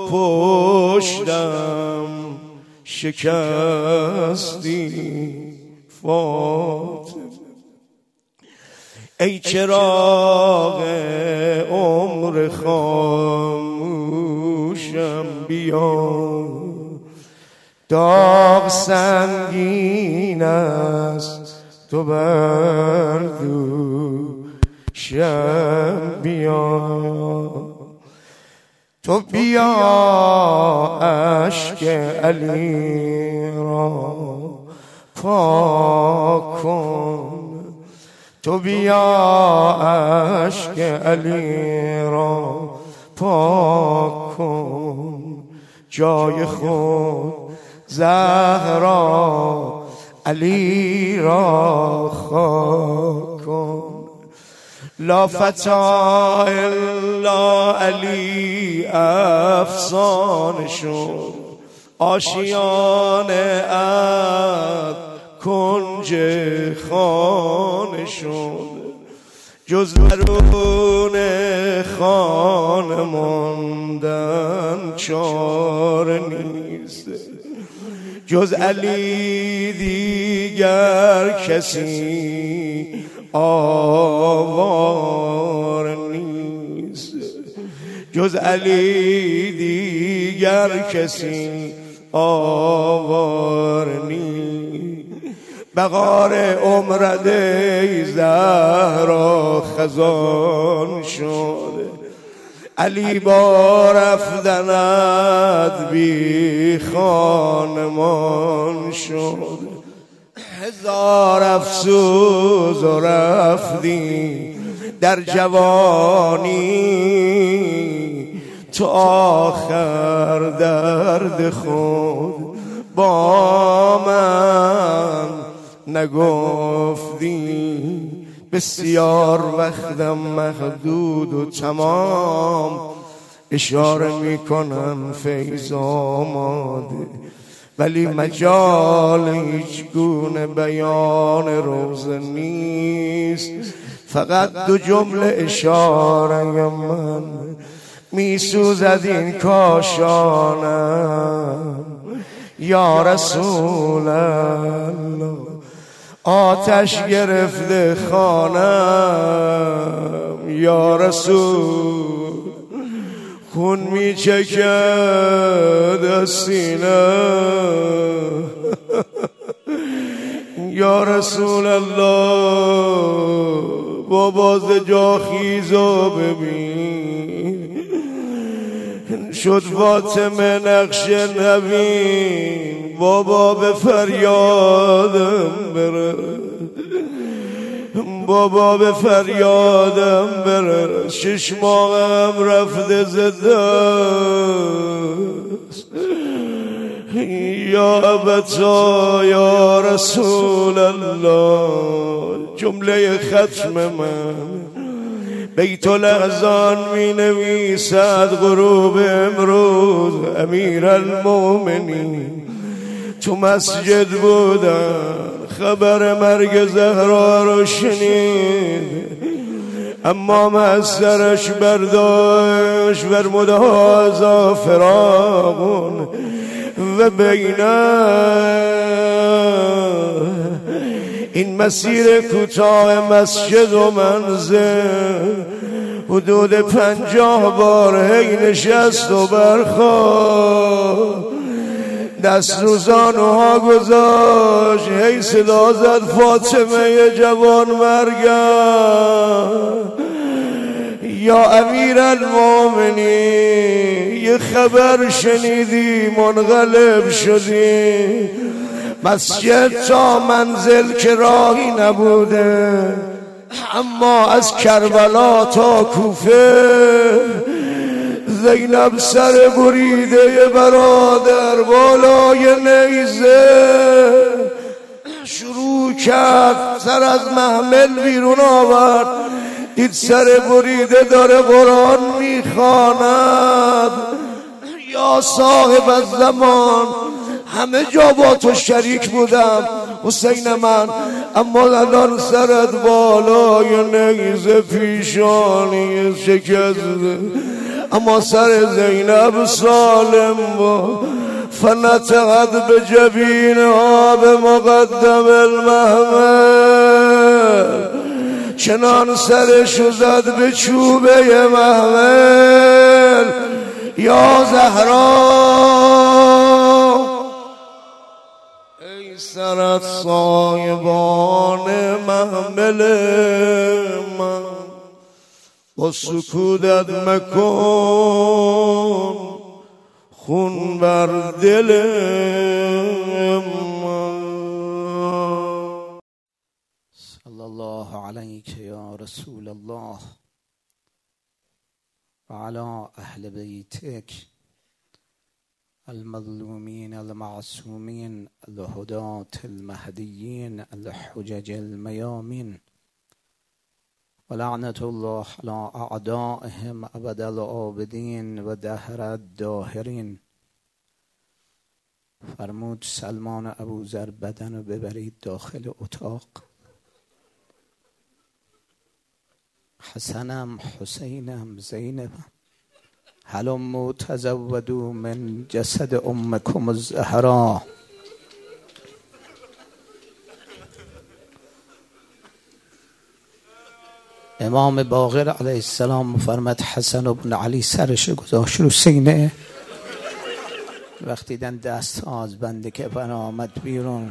پشتم شکستی فاطمه. ای چراغ عمر خاموشم بیا، داغ سنگین است تو بر دوشم بیا. تو بیا اشک علی را پاک کن، تو بیا اشک علی را پاک کن. جای خود زهرا علی را خاک کن. لا فتا الا علی افسانه شد، آشیانه ات کنج خانه شد. جز درون خانه ماندن چاره نیست، جز علی دیگر کسی آوار نیست، جز علی دیگر کسی آوار نیست. بقار عمرت ای زهرا خزان شده، علی با رفتنت بی خانمان شد. هزار افسوس و رفتی در جوانی، تو آخر درد خود با من نگفتی. بسیار وقتم محدود و تمام، اشاره میکنن فیض آماده، ولی مجال هیچ گونه بیان روزه نیست. فقط دو جمله اشاره من میسوزد این کاشانم. یا رسول الله آتش گرفته خانم، یا رسول خون می چکد از سینه. یا رسول الله با باز جا خیزو ببین، شد فاطمه نقش نبین. بابا به فریادم بره، بابا به فریادم بره، شش ماهم رفته زدست. یا ابتا یا رسول الله جمله ختم من بیت الاحزان می نویسد غروب امروز امیر المؤمنین تو مسجد بودن، خبر مرگ زهرا رو شنید، اما مأثرش برداشت فرمود هذا فراق و بینه. این مسیر کوتاه مسجد و منزل حدود پنجاه بار هی نشست و برخاست، دست رو زانوها گذاشت، هی صدا زد فاطمه جوان مرگم. یا امیر المؤمنین یه خبر شنیدی منقلب شدی، مسجد تا منزل که راهی نبوده، اما از کربلا تا کوفه زینب سر بریده برادر بالای نیزه شروع کرد، سر از محمل بیرون آورد، دید سر بریده داره قرآن میخواند. یا صاحب الزمان همه جا با تو شریک بودم حسین من، اما الان سرت بالای نیزه پیشانی شکسته، اما سر زینب سالم با فنتقد به جبینها به مقدم المحمل، چنان سرشو زد به چوبه محمل. یا زهرا ای سرت سایبان محمل من، با سکوتت مکن خون بر دل من. صلی الله علیک یا رسول الله و علی اهل بیتک المظلومین المعصومین الهداة المهدیین الحجج المیامین و لعنت الله علی اعدائهم ابد العابدین و دهر الداهرین. فرمود سلمان ابوذر بدن رو ببرید داخل اتاق، حسنم حسینم زینبم هلموا تزودوا من جسد امکم الزهرا. امام باقر علیه السلام فرمود حسن ابن علی سرش گذاشت رو سینه. وقتی دن دست آز بنده که بنا آمد بیرون،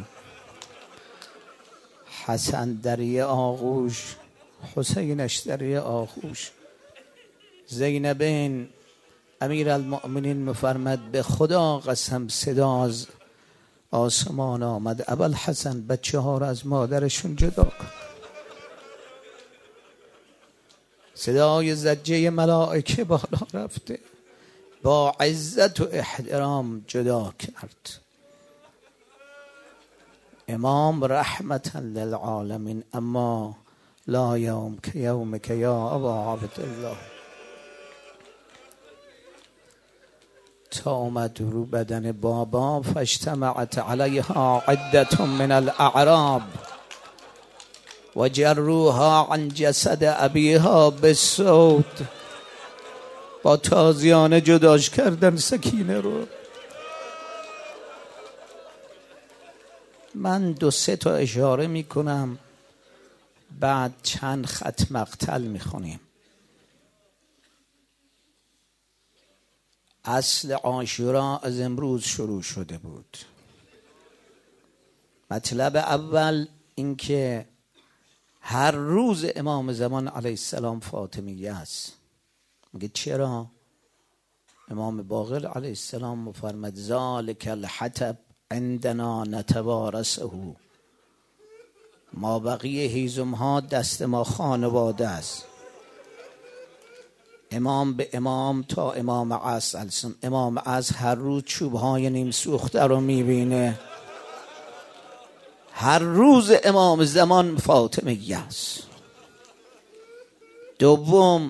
حسن در یه آغوش، حسینش در یه آغوش. زینبین امیر المؤمنین مفرمد به خدا قسم صدا از آسمان آمد ابوالحسن بچه ها را از مادرشون جدا کن. صدای زجه ملائکه بالا رفته، با عزت و احترام جدا کرد. امام رحمتا للعالمین، اما لا یوم که یوم که یا ابا عبدالله. تا اومد رو بدن بابا، فاجتمعت علیها عدة من الاعراب و جروها عن جسد ابیها بالصوت. با تازیانه جداش کردن سکینه رو. من دو سه تا اشاره میکنم، بعد چند خط مقتل میخونیم. اصل عاشورا از امروز شروع شده بود. مطلب اول اینکه هر روز امام زمان علیه السلام فاطمیه است. میگه چرا؟ امام باقر علیه السلام مفرمد ذالک الحطب عندنا نتوارثه. ما بقیه هیزم ها دست ما خانواده است. امام به امام تا امام عصر، امام عصر هر روز چوب های نیم سوخته رو میبینه. هر روز امام زمان فاطمیه است. دوم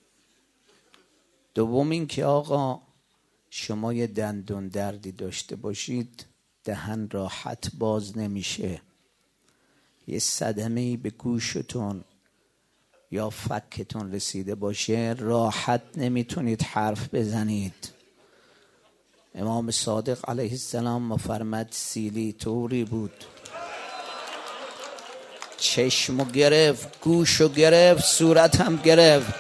دوم این که آقا شما یه دندون دردی داشته باشید، دهن راحت باز نمیشه. یه صدمه‌ای به گوشتون یا فکتون رسیده باشه، راحت نمیتونید حرف بزنید. امام صادق علیه السلام مفرمد سیلی طوری بود، چشمو گرفت، گوشو گرفت، صورت هم گرفت.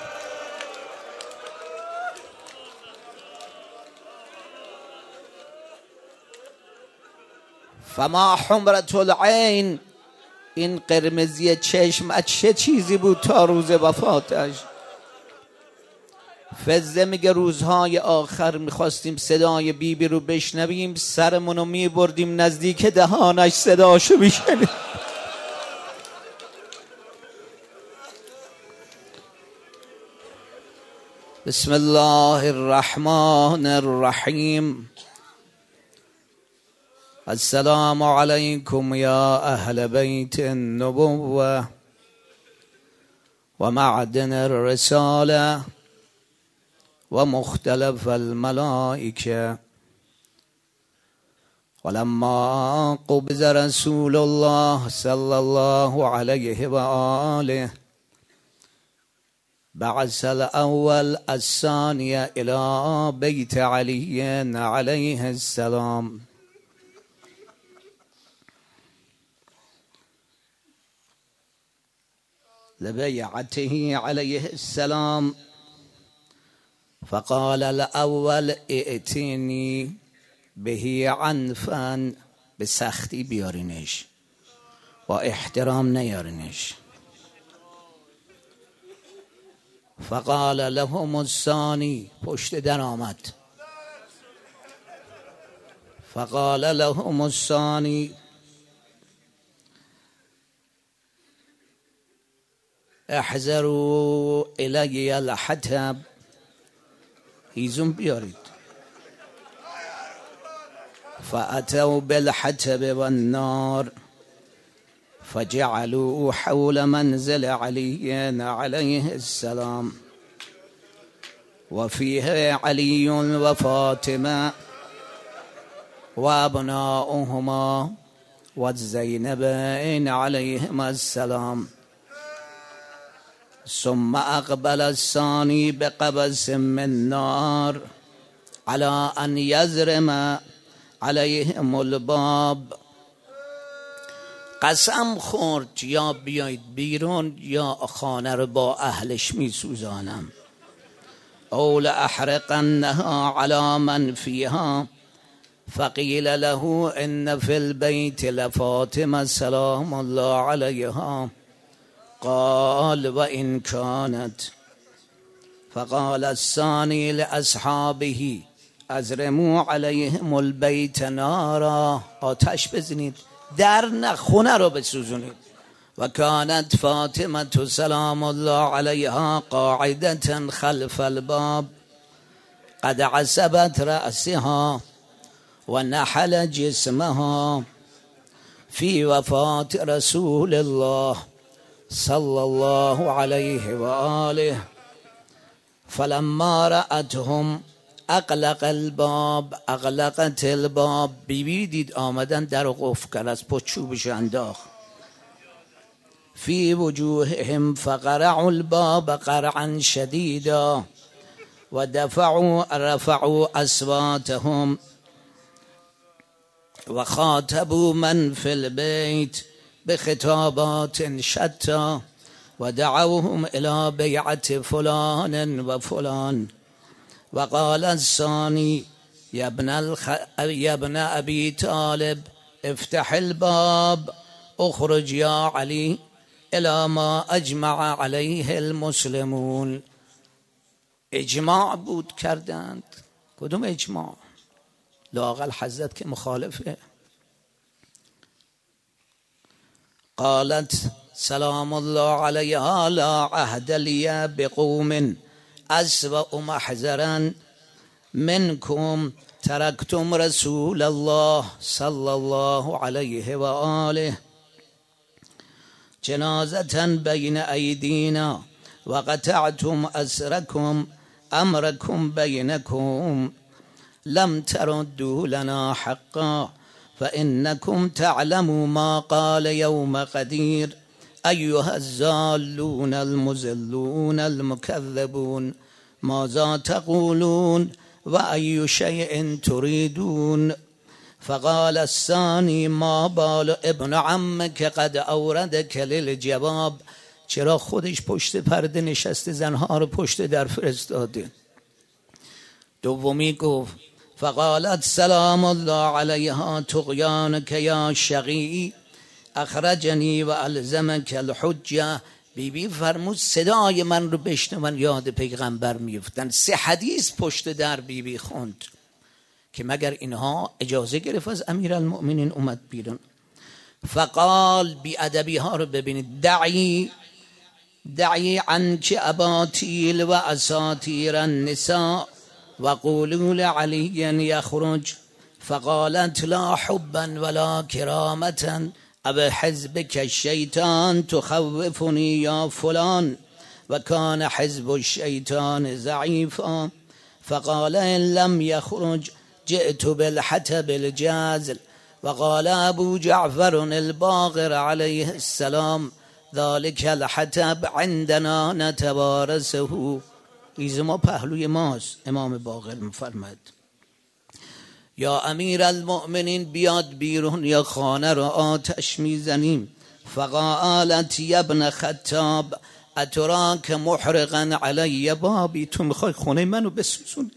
فما حمرت العین، این قرمزی چشم از چه چیزی بود تا روز وفاتش؟ فزه میگه روزهای آخر میخواستیم صدای بی بی رو بشنویم، سرمونو میبردیم نزدیک دهانش صداشو میشنیم. بسم الله الرحمن الرحیم. السلام علیکم یا اهل بیت النبوة و معدن الرساله و مختلف الملائکه. ولما قبض رسول الله صلی الله علیه و آله بعث الاول الثانی الى بیت علی علیه السلام. لبيعته عليه السلام، فقال الاول ائتني به عنفا، به سختی بیارینش، با احترام نیارینش. فقال لهم الثانی، پشت در آمد. فقال لهم الثانی احذروا الی الحطب، هیزم بیارید. فاتوا بالحطب والنار فجعلوا حول منزل علی علیه السلام وفيه علی و فاطمه و ابناؤهما و زینبین علیهم السلام. ثم اقبل الثانی بقبس من نار على ان یضرم علیهم الباب. قسم خورد یا بیایید بیرون یا خانه رو با اهلش می سوزانم. او لأحرقنها على من فيها. فقیل له ان في البيت لفاطمه سلام الله عليها. قال وإن كانت. فقال الثاني لأصحابه ازرموا عليهم البيت نارا. آتش بزنید، در نه خونه رو بسوزونید. و كانت فاطمه سلام الله عليها قاعده خلف الباب قد عصبت رأسها و نحل جسمها في وفاة رسول الله صلى الله عليه وآله. فلما رأتهم اغلق الباب اغلقت الباب. بیبی دید آمدن در رو قفل کرد، از پشت چوبش انداخت. فی وجوههم فقرعوا الباب قرعا شدیدا و دفعوا رفعوا اصواتهم و خاطبوا من فی البیت بخطابات شتى و دعوهم الى بیعت فلان و فلان. و قال الثانی یا ابن, الخ... یا ابن ابی طالب افتح الباب اخرج یا علی الى ما اجمع علیه المسلمون. اجماع بود کردند. کدوم اجماع؟ لااقل حضرت که مخالفه. قالت سلام الله علیها لا عهد لی بقوم اسوأ محضرا منکم ترکتم رسول الله صلی الله علیه و آله جنازة بین ایدینا و قطعتم اسرکم امرکم بینکم لم تردوا لنا حقا فإنكم تعلموا ما قال يوم قدير أيها الضالون المضلون المكذبون ماذا تقولون وأي شيء تريدون. فقال الثاني ما بال ابن عمك قد أوردك للجواب. چرا خودش پشت پرده نشسته زنها رو پشت در فرستاده؟ دومی گفت فقالت سلام الله علیها طغیانک یا شقی اخرجنی و الزمک الحجه. بی بی فرمود صدای من رو بشنون یاد پیغمبر میفتن. سه حدیث پشت در بی بی خوند که مگر اینها اجازه گرفت از امیرالمؤمنین اومد بیرون. فقال بی ادبی ها رو ببینید دعی دعی عنک اباطیل و اساطیر النساء و قولوا لعلی یخرج. فقالت لا حبا ولا کرامة اب حزبك الشیطان تخوفنی یا فلان و کان حزب الشیطان ضعیفا. فقال ان لم یخرج جئت بالحطب الجازل. وقال ابو جعفر الباقر علیه السلام ذلك الحطب عندنا نتوارثه. ایز ما پهلوی ماست. امام باقر میفرماد یا امیر المؤمنین بیاد بیرون یا خانه را آتش میزنیم. فقالت یا ابن خطاب اتراک محرقا علی بابی. تو میخوای خونه منو بسوزونی؟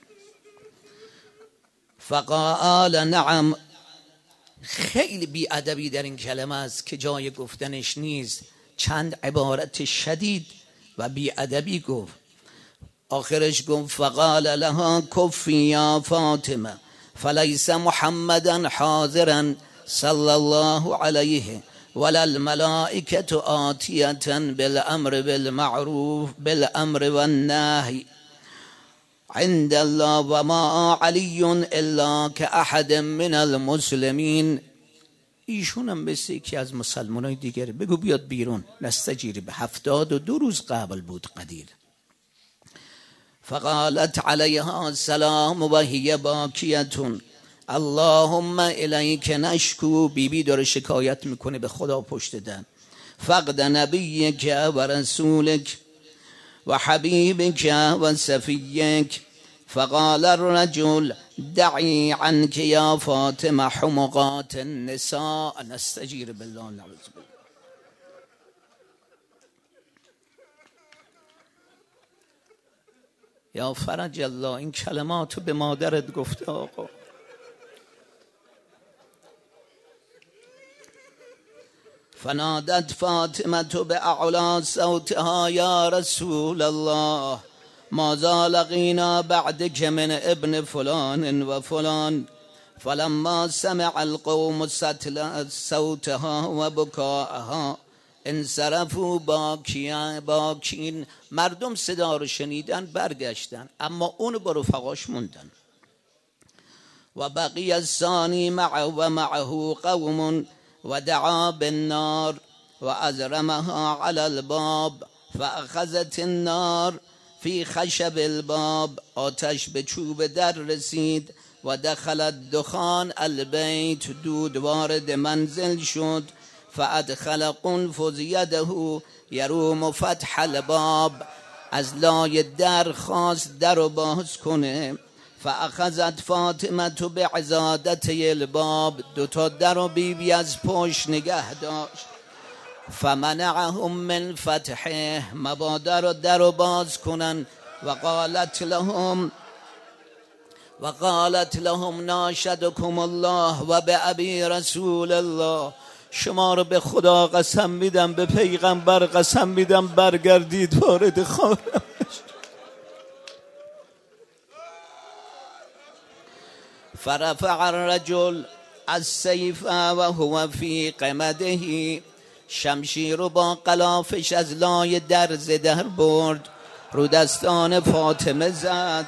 فقال نعم. خیلی بی ادبی در این کلمه است که جای گفتنش نیست. چند عبارت شدید و بی ادبی گفت. آخرش گفت فقال لها کفی یا فاطمه فلیس محمدا حاضرا صلی الله علیه ولا الملائکة آتیة بالامر بالمعروف بالامر والنهی عند الله و ما علی الا كاحد من المسلمین. ایشون هم مثل یکی از مسلمانای دیگره. بگو بیاد بیرون. نستجیری به هفتاد و دو روز قبل بود قدیر. فقالت علیها السلام و هی باکیتون اللهم الیک نشکو. بی بی داره شکایت میکنه به خدا پشت در. فقد نبيك ورسولك وحبيبك وصفيك. فقال الرجل دعي عنك يا فاطمة حمقات النساء. نستجير بالله نعوذ بالله. یا فرج الله این کلماتو به مادرت گفته آقا. فنادت فاطمه باعلی صوتها یا رسول الله ماذا لقینا بعدک من ابن فلان و فلان. فلما سمع القوم ستل صوتها و بکاءها انصرفوا باکین. مردم صدا رو شنیدن برگشتن، اما اون با رفقاش موندن. و بقی الثانی معه و معه قوم و دعا بالنار و ازرمها على الباب فاخذت النار فی خشب الباب. آتش به چوب در رسید و دخلت دخان البیت. دود وارد منزل شد. فادخل قنفذ یده یروم فتح الباب. از لای در خواست در رو باز کنه. فاخذت فاطمه بعضادت الباب. دوتا در رو بی بی از پشت نگه داشت. فمنعهم من فتحه. مبادا رو در رو باز کنن. و قالت لهم و قالت لهم ناشدکم الله و به ابی رسول الله. شما رو به خدا قسم میدم، به پیغمبر قسم میدم، برگردید وارد خانه. فرفع الرجل السیف و هو فی قمده. شمشیر رو با قلافش از لای در در برد، رو دستان فاطمه زد.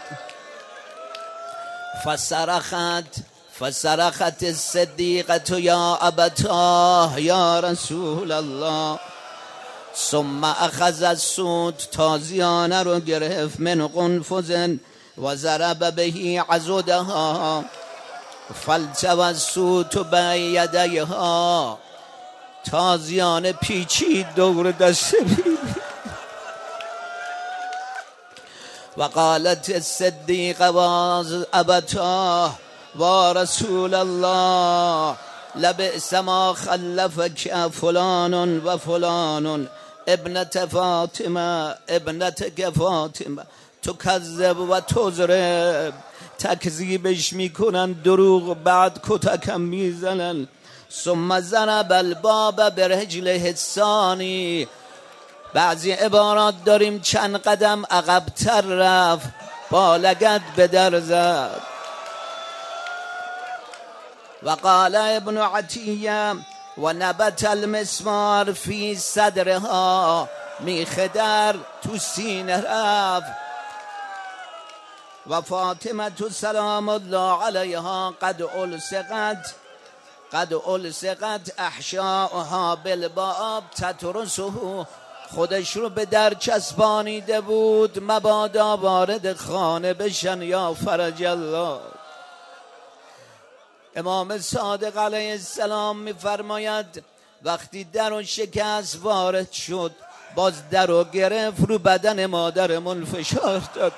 فصرخت فصرخت الصدیقه یا ابتاه یا رسول الله. ثم اخذ الصوت. تازیانه رو گرفت من قنفذ و ضرب بهی عضدها. فالتو الصوت بین یدیها. تازیانه پیچید دور دست بیبی. و قالت الصدیقه و ابتاه و رسول الله لبئس ما خلفک فلان و فلان ابنت فاطمه ابنتک فاطمه تکذب و تضرب. تکذیبش میکنن، دروغ، بعد کتکم میزنن. ثم ضرب الباب برجله الثانی. بعضی عبارات داریم چند قدم عقب‌تر رفت، با لگد به در زد. و قال ابن عطیه و نبت المسمار فی صدرها. میخدر تو سینه رفت. و فاطمه سلام الله علیها قد الصقت قد الصقت احشاءها بالباب تترسه. خودش رو به در چسبانیده بود مبادا وارد خانه بشن. یا فرج الله. امام صادق علیه السلام میفرماید وقتی در و شکست وارد شد، باز در و گرفت، رو بدن مادرمون فشار داد.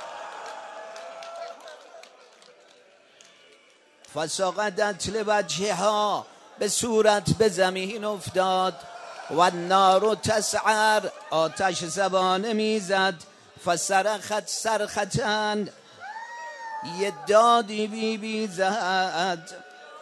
فسقطت لوجهها. به صورت به زمین افتاد. و نار تسعر. آتش زبانه میزد. فسرخت سرختن. یه دادی بی بی زد.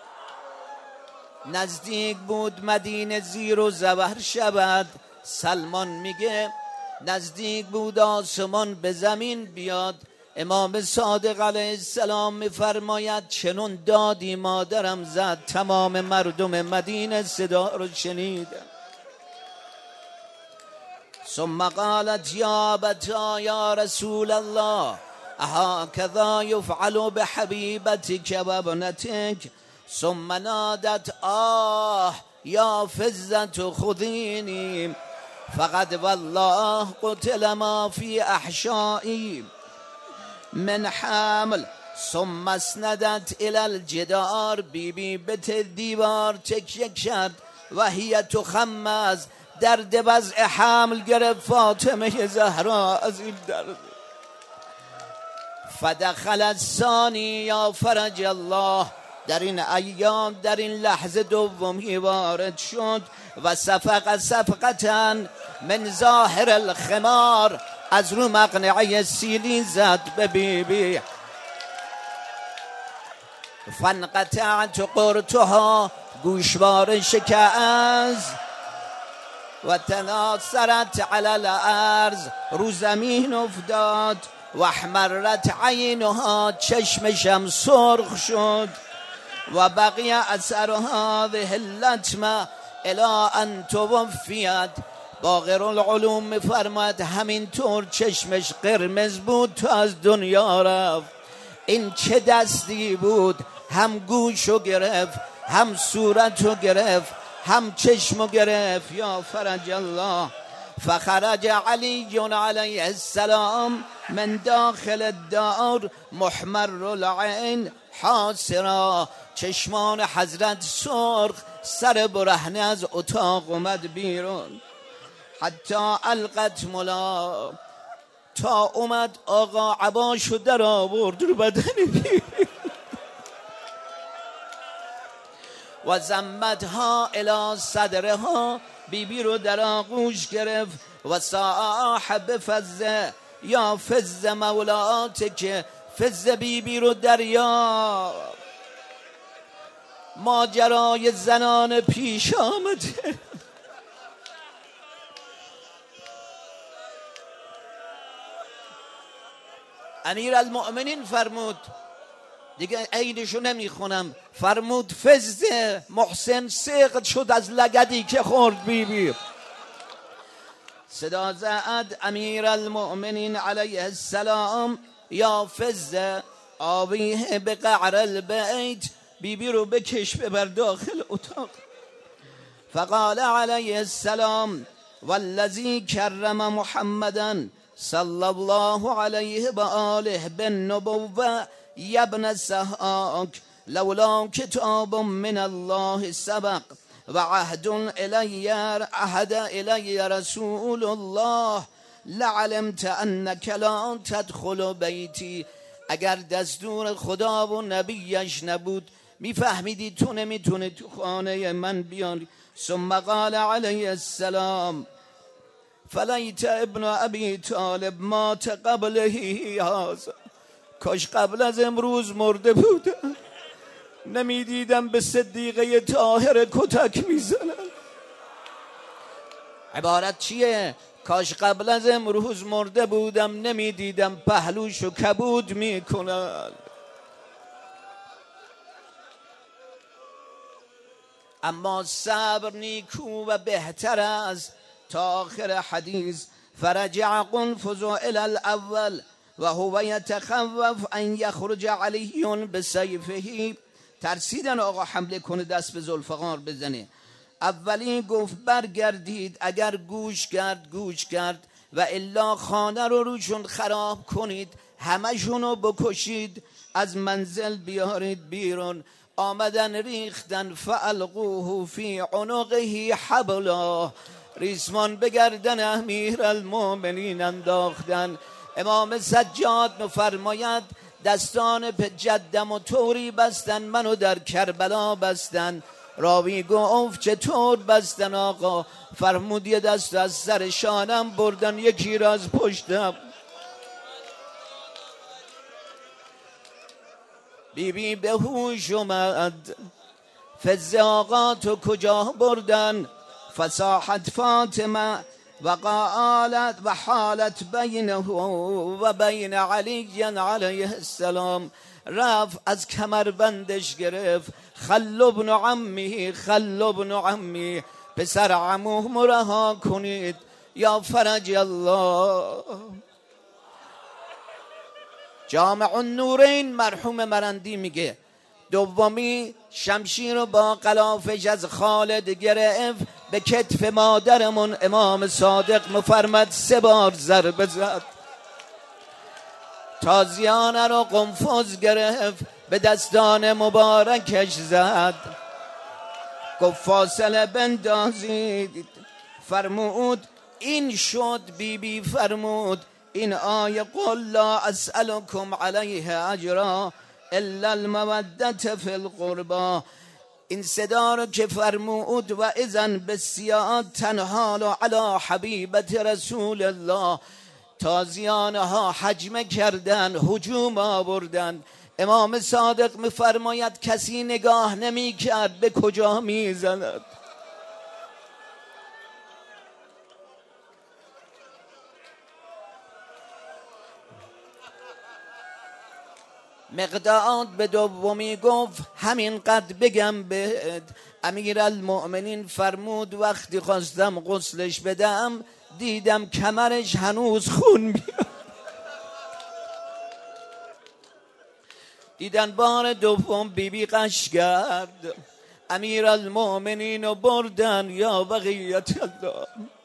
نزدیک بود مدینه زیر و زبر شود. سلمان میگه نزدیک بود آسمان به زمین بیاد. امام صادق علیه السلام میفرماید چنون دادی مادرم زد، تمام مردم مدینه صدا رو شنیدن. ثم قالت یا ابتا یا رسول الله اهكذا یفعل بحبیبتک و ابنتک. ثم نادت آه یا فزة خذینی فقد والله قتل ما فی احشایی من حمل. ثم اسندت الى الجدار. بی بی به دیوار تکیه کرد. و هی تخمز. درد وضع حمل گرفت فاطمه زهرا از این درد. فدخل الثانی یا فرج الله، در این ایام در این لحظه دومی وارد شد و صفق صفقتا من ظاهر الخمار، از رو مقنعه سیلی زد به بی بی. فانقطعت قرتها، گوشوار شکست و تناثرت علی الارض، رو زمین افتاد و احمرت عینها، چشمشم سرخ شد و بقی اثر هذه اللطمه الی ان توفیت. باقر العلوم میفرماید همینطور چشمش قرمز بود تا از دنیا رفت. این چه دستی بود؟ هم گوشو گرفت، هم صورتو گرفت، هم چشمو گرفت. یا فرج الله. فخرج علی علیه السلام من داخل الدار محمر العین حاسرا، چشمان حضرت سرخ، سر برهنه از اتاق اومد بیرون. حتی القت ملا، تا اومد آقا عباشو در آورد رو بدن بی و زمتها الی صدرها، بی بی رو در آغوش گرفت و صاحب فزه یا فز مولات، که فز بی بی رو دریا. ماجرای زنان پیش آمده. امیر المؤمنین فرمود، دیگه عینشو نمیخونم، فرمود فز محسن سقط شد از لگدی که خورد بی بی. صدا زد امیر المؤمنین علیه السلام یا فز آبیه به قعر البیت، بی بی رو بکش ببر داخل اتاق. فقال علیه السلام والذی کرم محمدا صلی الله علیه و آله بالنبوة یا ابن السحاک، لولا کتاب من الله سبق و عهد الی عهد الی رسول الله لعلمت انک لا تدخل بیتی. اگر دستور خدا و نبیش نبود میفهمیدی تو نمیتونه تو خانه من بیاری. ثم قال علیه السلام فلیت ابن ابی طالب مات قبله هذا، کاش قبل از امروز مرده بودم، نمیدیدم به صدیقه طاهر کتک میزنن. عبارت چیه؟ کاش قبل از امروز مرده بودم، نمیدیدم پهلوشو کبود میکنن. اما صبر نیکو و بهتر است. تا آخر حدیث فرجع قنفذ الى الاول و هو یتخوف ان یخرج علی بسیفه، ترسیدن آقا حمله کنه دست به ذوالفقار بزنه. اولی گفت برگردید، اگر گوش کرد گوش کرد و الا خانه رو روشون خراب کنید، همشونو بکشید، از منزل بیارید بیرون. آمدن ریختن فالقوه فی عنقه حبلا، ریسمان به گردن امیر المؤمنین انداختن. امام سجاد مفرماید دستان به جدم و طوری بستن، منو در کربلا بستن. راوی گفت چطور بستن آقا؟ فرمود یه دست از سر شانم بردن، یکی را از پشتم. بی بی به هوش اومد، فز آقا تو کجا بردن؟ فصاحت فاطمه و قالت و حالت بینه و بین علی علیه السلام، رفت از کمربندش گرفت، خل ابن عمی خل ابن عمی، پسر عمو مرها کنید. یا فرج الله. جامع النورین مرحوم مرندی میگه دومی شمشیر رو با قلافش از خالد گرفت، به کتف مادرمون امام صادق مفرمد سه بار ضربه زد. تازیانه رو قنفذ گرفت، به دستان مبارکش زد. گفت فاصله بندازید. فرمود این شد بی بی فرمود این آیه قل لا اسألكم علیه اجرا الا المودة فی القربا. این صدا رو که فرمود و اذن بسیار تنحال علی حبیبت رسول الله، تازیانها حجمه کردن، هجوم آوردن. امام صادق میفرماید کسی نگاه نمی کرد به کجا می زند. مقداد به دومی گفت همین قد بگم بهت. امیر المؤمنین فرمود وقتی خواستم غسلش بدم دیدم کمرش هنوز خون میاد. دیدن بار دوم بیبی قش کرد، امیر المؤمنین رو بردن یا بقیت الله.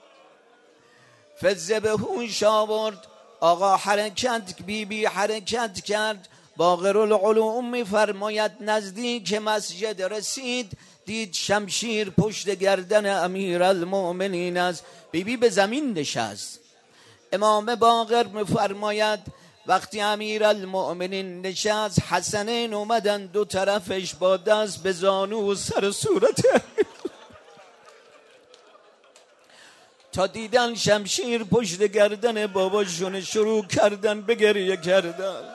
فزه به هوش آورد، آقا حرکت، بیبی حرکت کرد. باقر العلوم میفرماید نزدیک مسجد رسید، دید شمشیر پشت گردن امیر المؤمنین است. بیبی به زمین نشست. امام باقر میفرماید وقتی امیر المؤمنین نشست، حسنین اومدن دو طرفش با دست به زانو و سر صورت تا دیدن شمشیر پشت گردن باباشون شروع کردن به گریه کردن.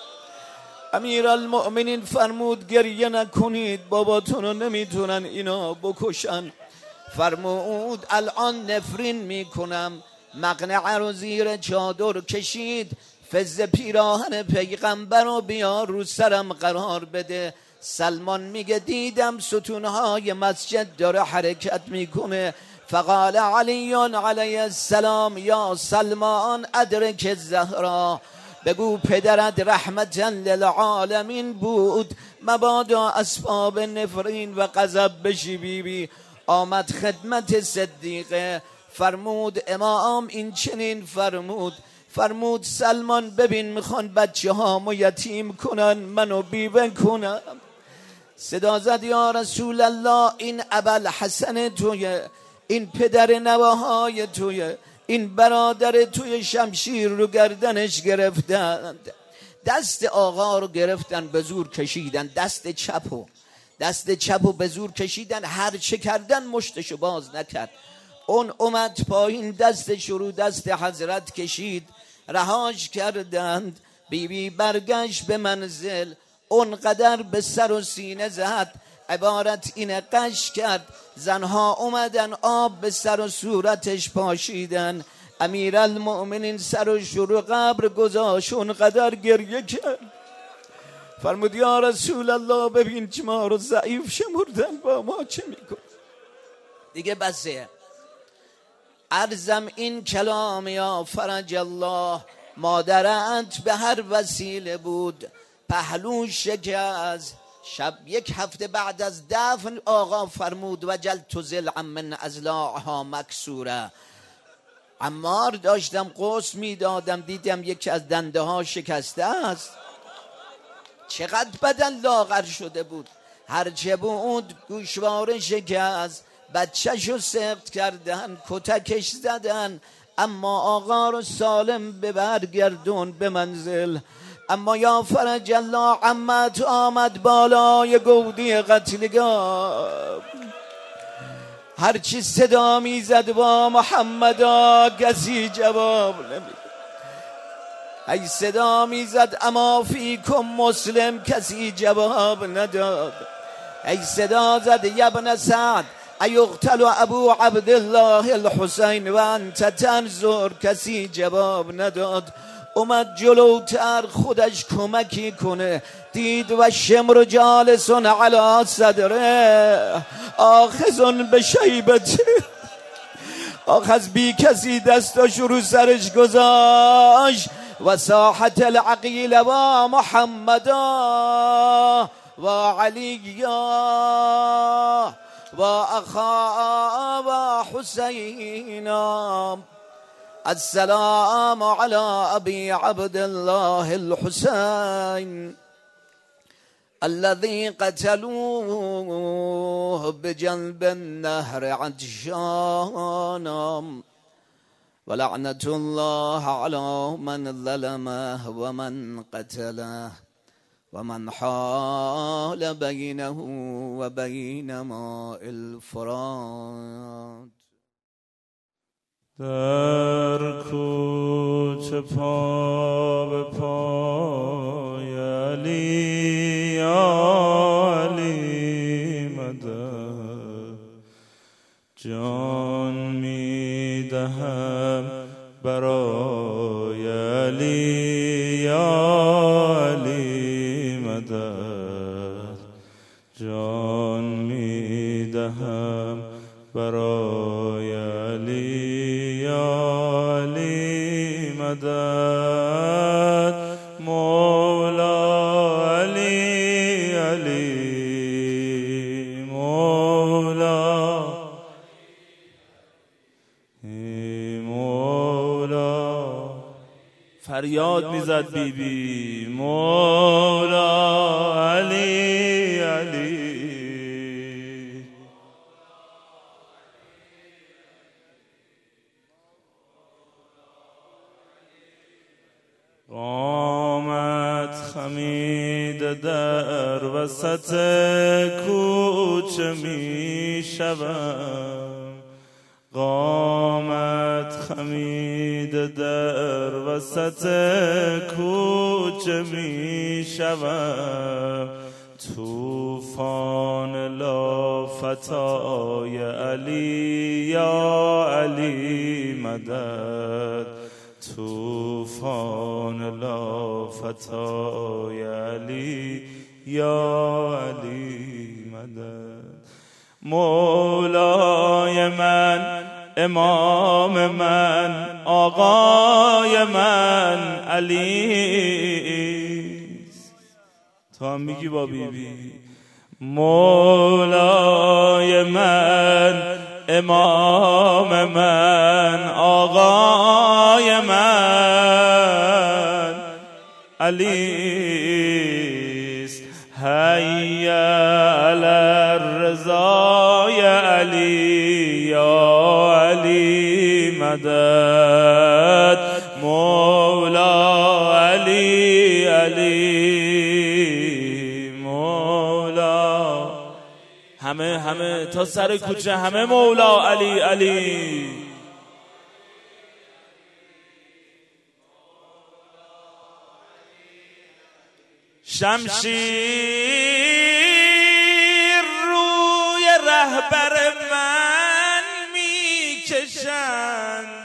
امیر المؤمنین فرمود گریه نکنید، باباتون رو نمیتونن اینا بکشن. فرمود الان نفرین میکنم. مقنعه رو زیر چادر کشید، فز پیراهن پیغمبر رو بیار رو سرم قرار بده. سلمان میگه دیدم ستونهای مسجد داره حرکت میکنه. فقال علی علیه السلام یا سلمان ادرک الزهرا، بگو پدرت رحمتا للعالمین بود، مبادا اسباب نفرین و غضب بشی. بی بی آمد خدمت صدیقه، فرمود امام این چنین فرمود. فرمود سلمان ببین میخوان بچه ها یتیم کنن، منو بیوه کنن. صدا زد یا رسول الله این ابوالحسن تویه، این پدر نواهای تویه، این برادر توی شمشیر رو گردنش گرفتن. دست آقا رو گرفتن به زور کشیدن، دست چپو دست چپو به زور کشیدن، هر چه کردن مشتشو باز نکرد. اون اومد پایین دستش رو دست حضرت کشید، رهاش کردند. بیبی بی برگشت به منزل، اونقدر به سر و سینه زد، عبارت اینه قش کرد. زنها اومدن آب به سر و صورتش پاشیدن. امیر المؤمنین سر و شروع قبر گذاشت، اونقدر گریه کرد. فرمود یا رسول الله ببین که ما رو ضعیف شمردن، با ما چه میکن؟ دیگه بسه. عرضم این کلام یا فرج الله، مادرت به هر وسیله بود پهلو شکست. شب یک هفته بعد از دفن آقا فرمود و جلت ضلعا من اضلاعها مکسوره. عمار داشتم قرص میدادم، دیدم یکی از دنده ها شکسته است. چقدر بدن لاغر شده بود، هرچه بود گوشواره شکست. بچه‌شو سقط کردن، کتکش زدن، اما آقا رو سالم به برگردون به منزل. اما یا فرج الله عمت آمد بالای گودی قتلگاه، هرچی صدا میزد با محمدا کسی جواب نمیداد. ای صدا میزد اما فیکم مسلم، کسی جواب نداد. ای صدا زد یبن سعد ایقتل ابو عبدالله الحسین و انت تنظر، کسی جواب نداد. اومد جلوتر خودش کمکی کنه، دید و شمر جالسون علی صدره آخذون به شیبته، آخذ بی کسی دستاش رو سرش گذاشت. و ساحت العقیل و محمدا و علیا و اخا و حسینا. السلام على ابي عبد الله الحسين الذي قتلوه الله بجلب النهر عطشانا ولعنة الله على من ظلمه ومن قتله ومن حال بينه وبين ماء الفرات. در کوچه پا به پای علی علی مدد جان می دهم برای علی علی مدد جان می دهم برای علی علی مدد مولا علی علی مولا مولا فریاد میزد بی بی مولا علی علی قامت خمید در وسط کوچه می شوم قامت خمید در وسط کوچه می شوم طوفان لافتای علی یا علی مدد طوفان لافتای علی یا علی مدد مولای من امام من آقای من علی تو هم میگی با بی بی مولای من امام من آقای من علیست حی علی الرضا یا علی یا علی مدد مولا علی علی مولا همه همه تا سر کوچه همه مولا علی علی شمشیر روی رهبر من میکشند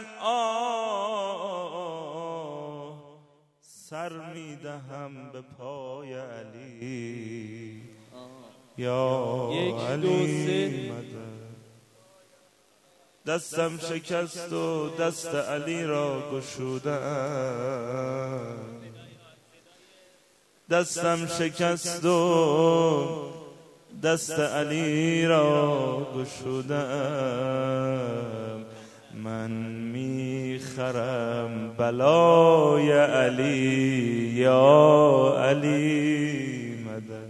آه سر میدهم به پای علی یا علی مدد دستم شکست و دست علی را گشودم دستم شکست و دست علی را گشودم من میخرم بلای علی یا علی مدد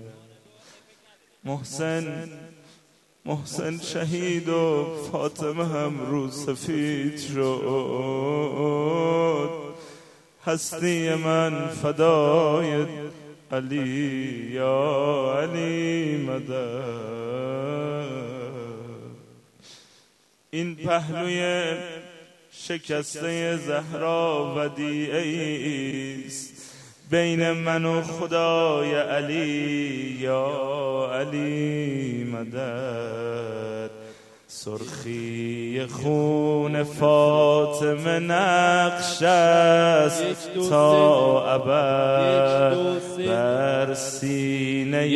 محسن محسن شهید و فاطمه هم رو سفید شد هستی من فدای علی یا علی مدد این پهلوی شکسته زهرا ودیعه است بین من و خدای علی یا علی مدد سرخی خون فاطمه نقش است تا ابد بر سینه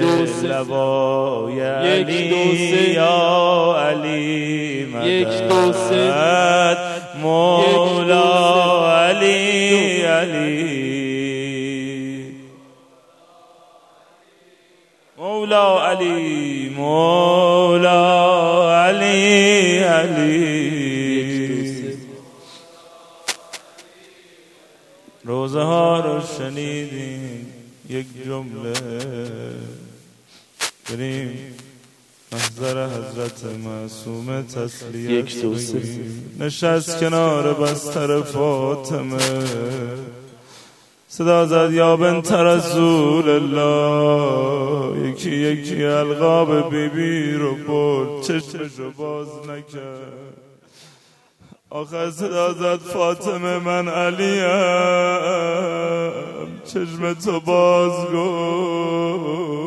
لوای علی یا علی مدد مولا علی علی مولا علی مولا علی علی روزه ها رو شنیدیم یک جمله بریم محضر حضرت معصوم تسلیت بگیم. نشست کنار بستر فاطمه، صدا زد یا بنت رسول الله. یکی یکی القاب بی بی رو برد، چشمشو باز نکرد. آخر صدا زد فاطمه من علیم، چشم تو باز گفت.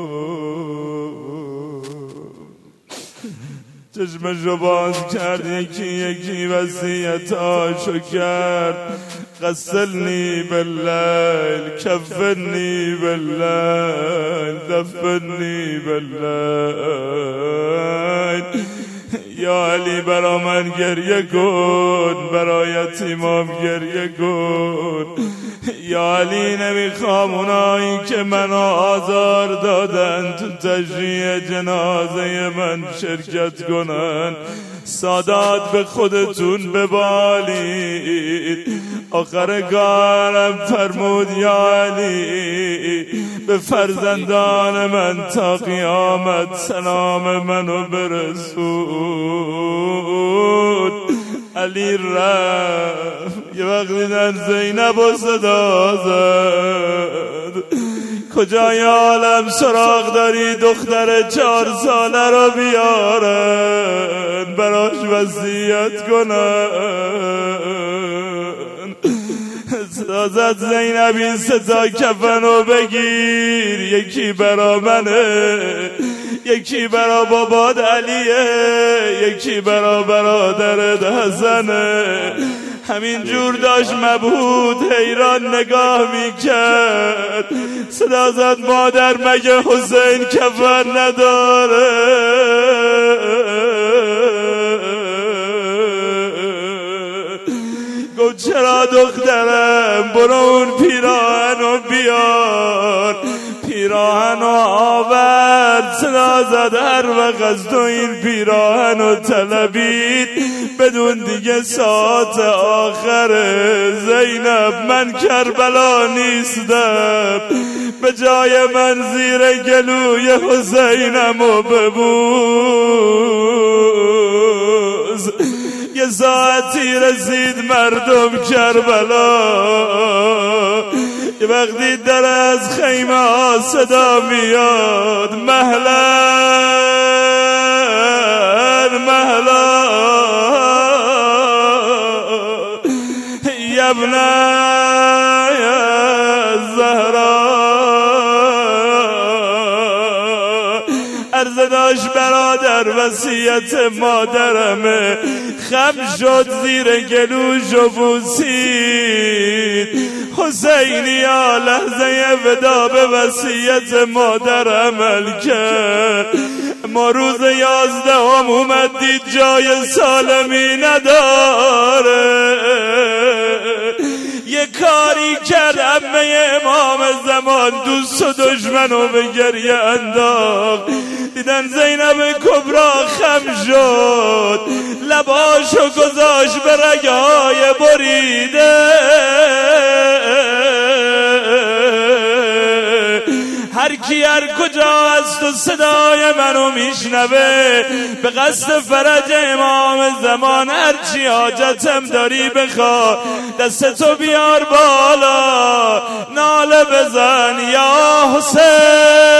چشمشو باز کرد، یکی یکی وصیتاشو کرد. غسلنی باللیل، کفنی باللیل، دفنی باللیل. یا علی برا من گریه کن، برا یتیمام گریه کن. یا علی نمیخوام اونایی که منو آزار دادن تو تشریع جنازه من شرکت کنن. سادات به خودتون ببالید. آخر کارم فرمود یا علی به فرزندان من تا قیامت سلام منو برسون. علی رفت، یه وقت دیدن زینب و صدا زد. کجای عالم سراغ داری دختر چهار ساله رو بیارن براش وصیت کنن. صدا زد زینب این ستا کفنو بگیر، یکی برا منه، یکی برا باباد علیه، یکی برا برادرت حسنه. همین جور داشت مبهوت حیران نگاه میکرد. صدا زد مادر مگه حسین کفن نداره؟ گفت چرا دخترم، برو اون پیراهنو بیار. پیراهنو آورد. صدا زد هر وقت از تو این پیراهنو طلبید بدون دیگه ساعت آخر. زینب من کربلا نیستم، به جای من زیر گلوی حسینمو ببوس. یه ساعتی رسید مردم کربلا. یه وقتی در از خیمه ها صدا میاد مهلا مهلا یبنه زهرا. عرض داشت برادر وصیت مادرمه. خم شد زیر گلوش و بوسید. حسینیا لحظه ودا به وصیت مادر عمل کرد. ما روز یازدهم اومد دید جای سالمی نداره. یه کاری کرد عمه امام زمان دوست و دشمنو به گریه انداخت. دیدن زینب کبرا خم شد، لباشو گذاشت به رگهای بریده. هر کی هر کجا از تو صدای منو میشنوه به قصد فرج امام زمان هرچی حاجتم داری بخوا، دستتو بیار بالا ناله بزن یا حسین.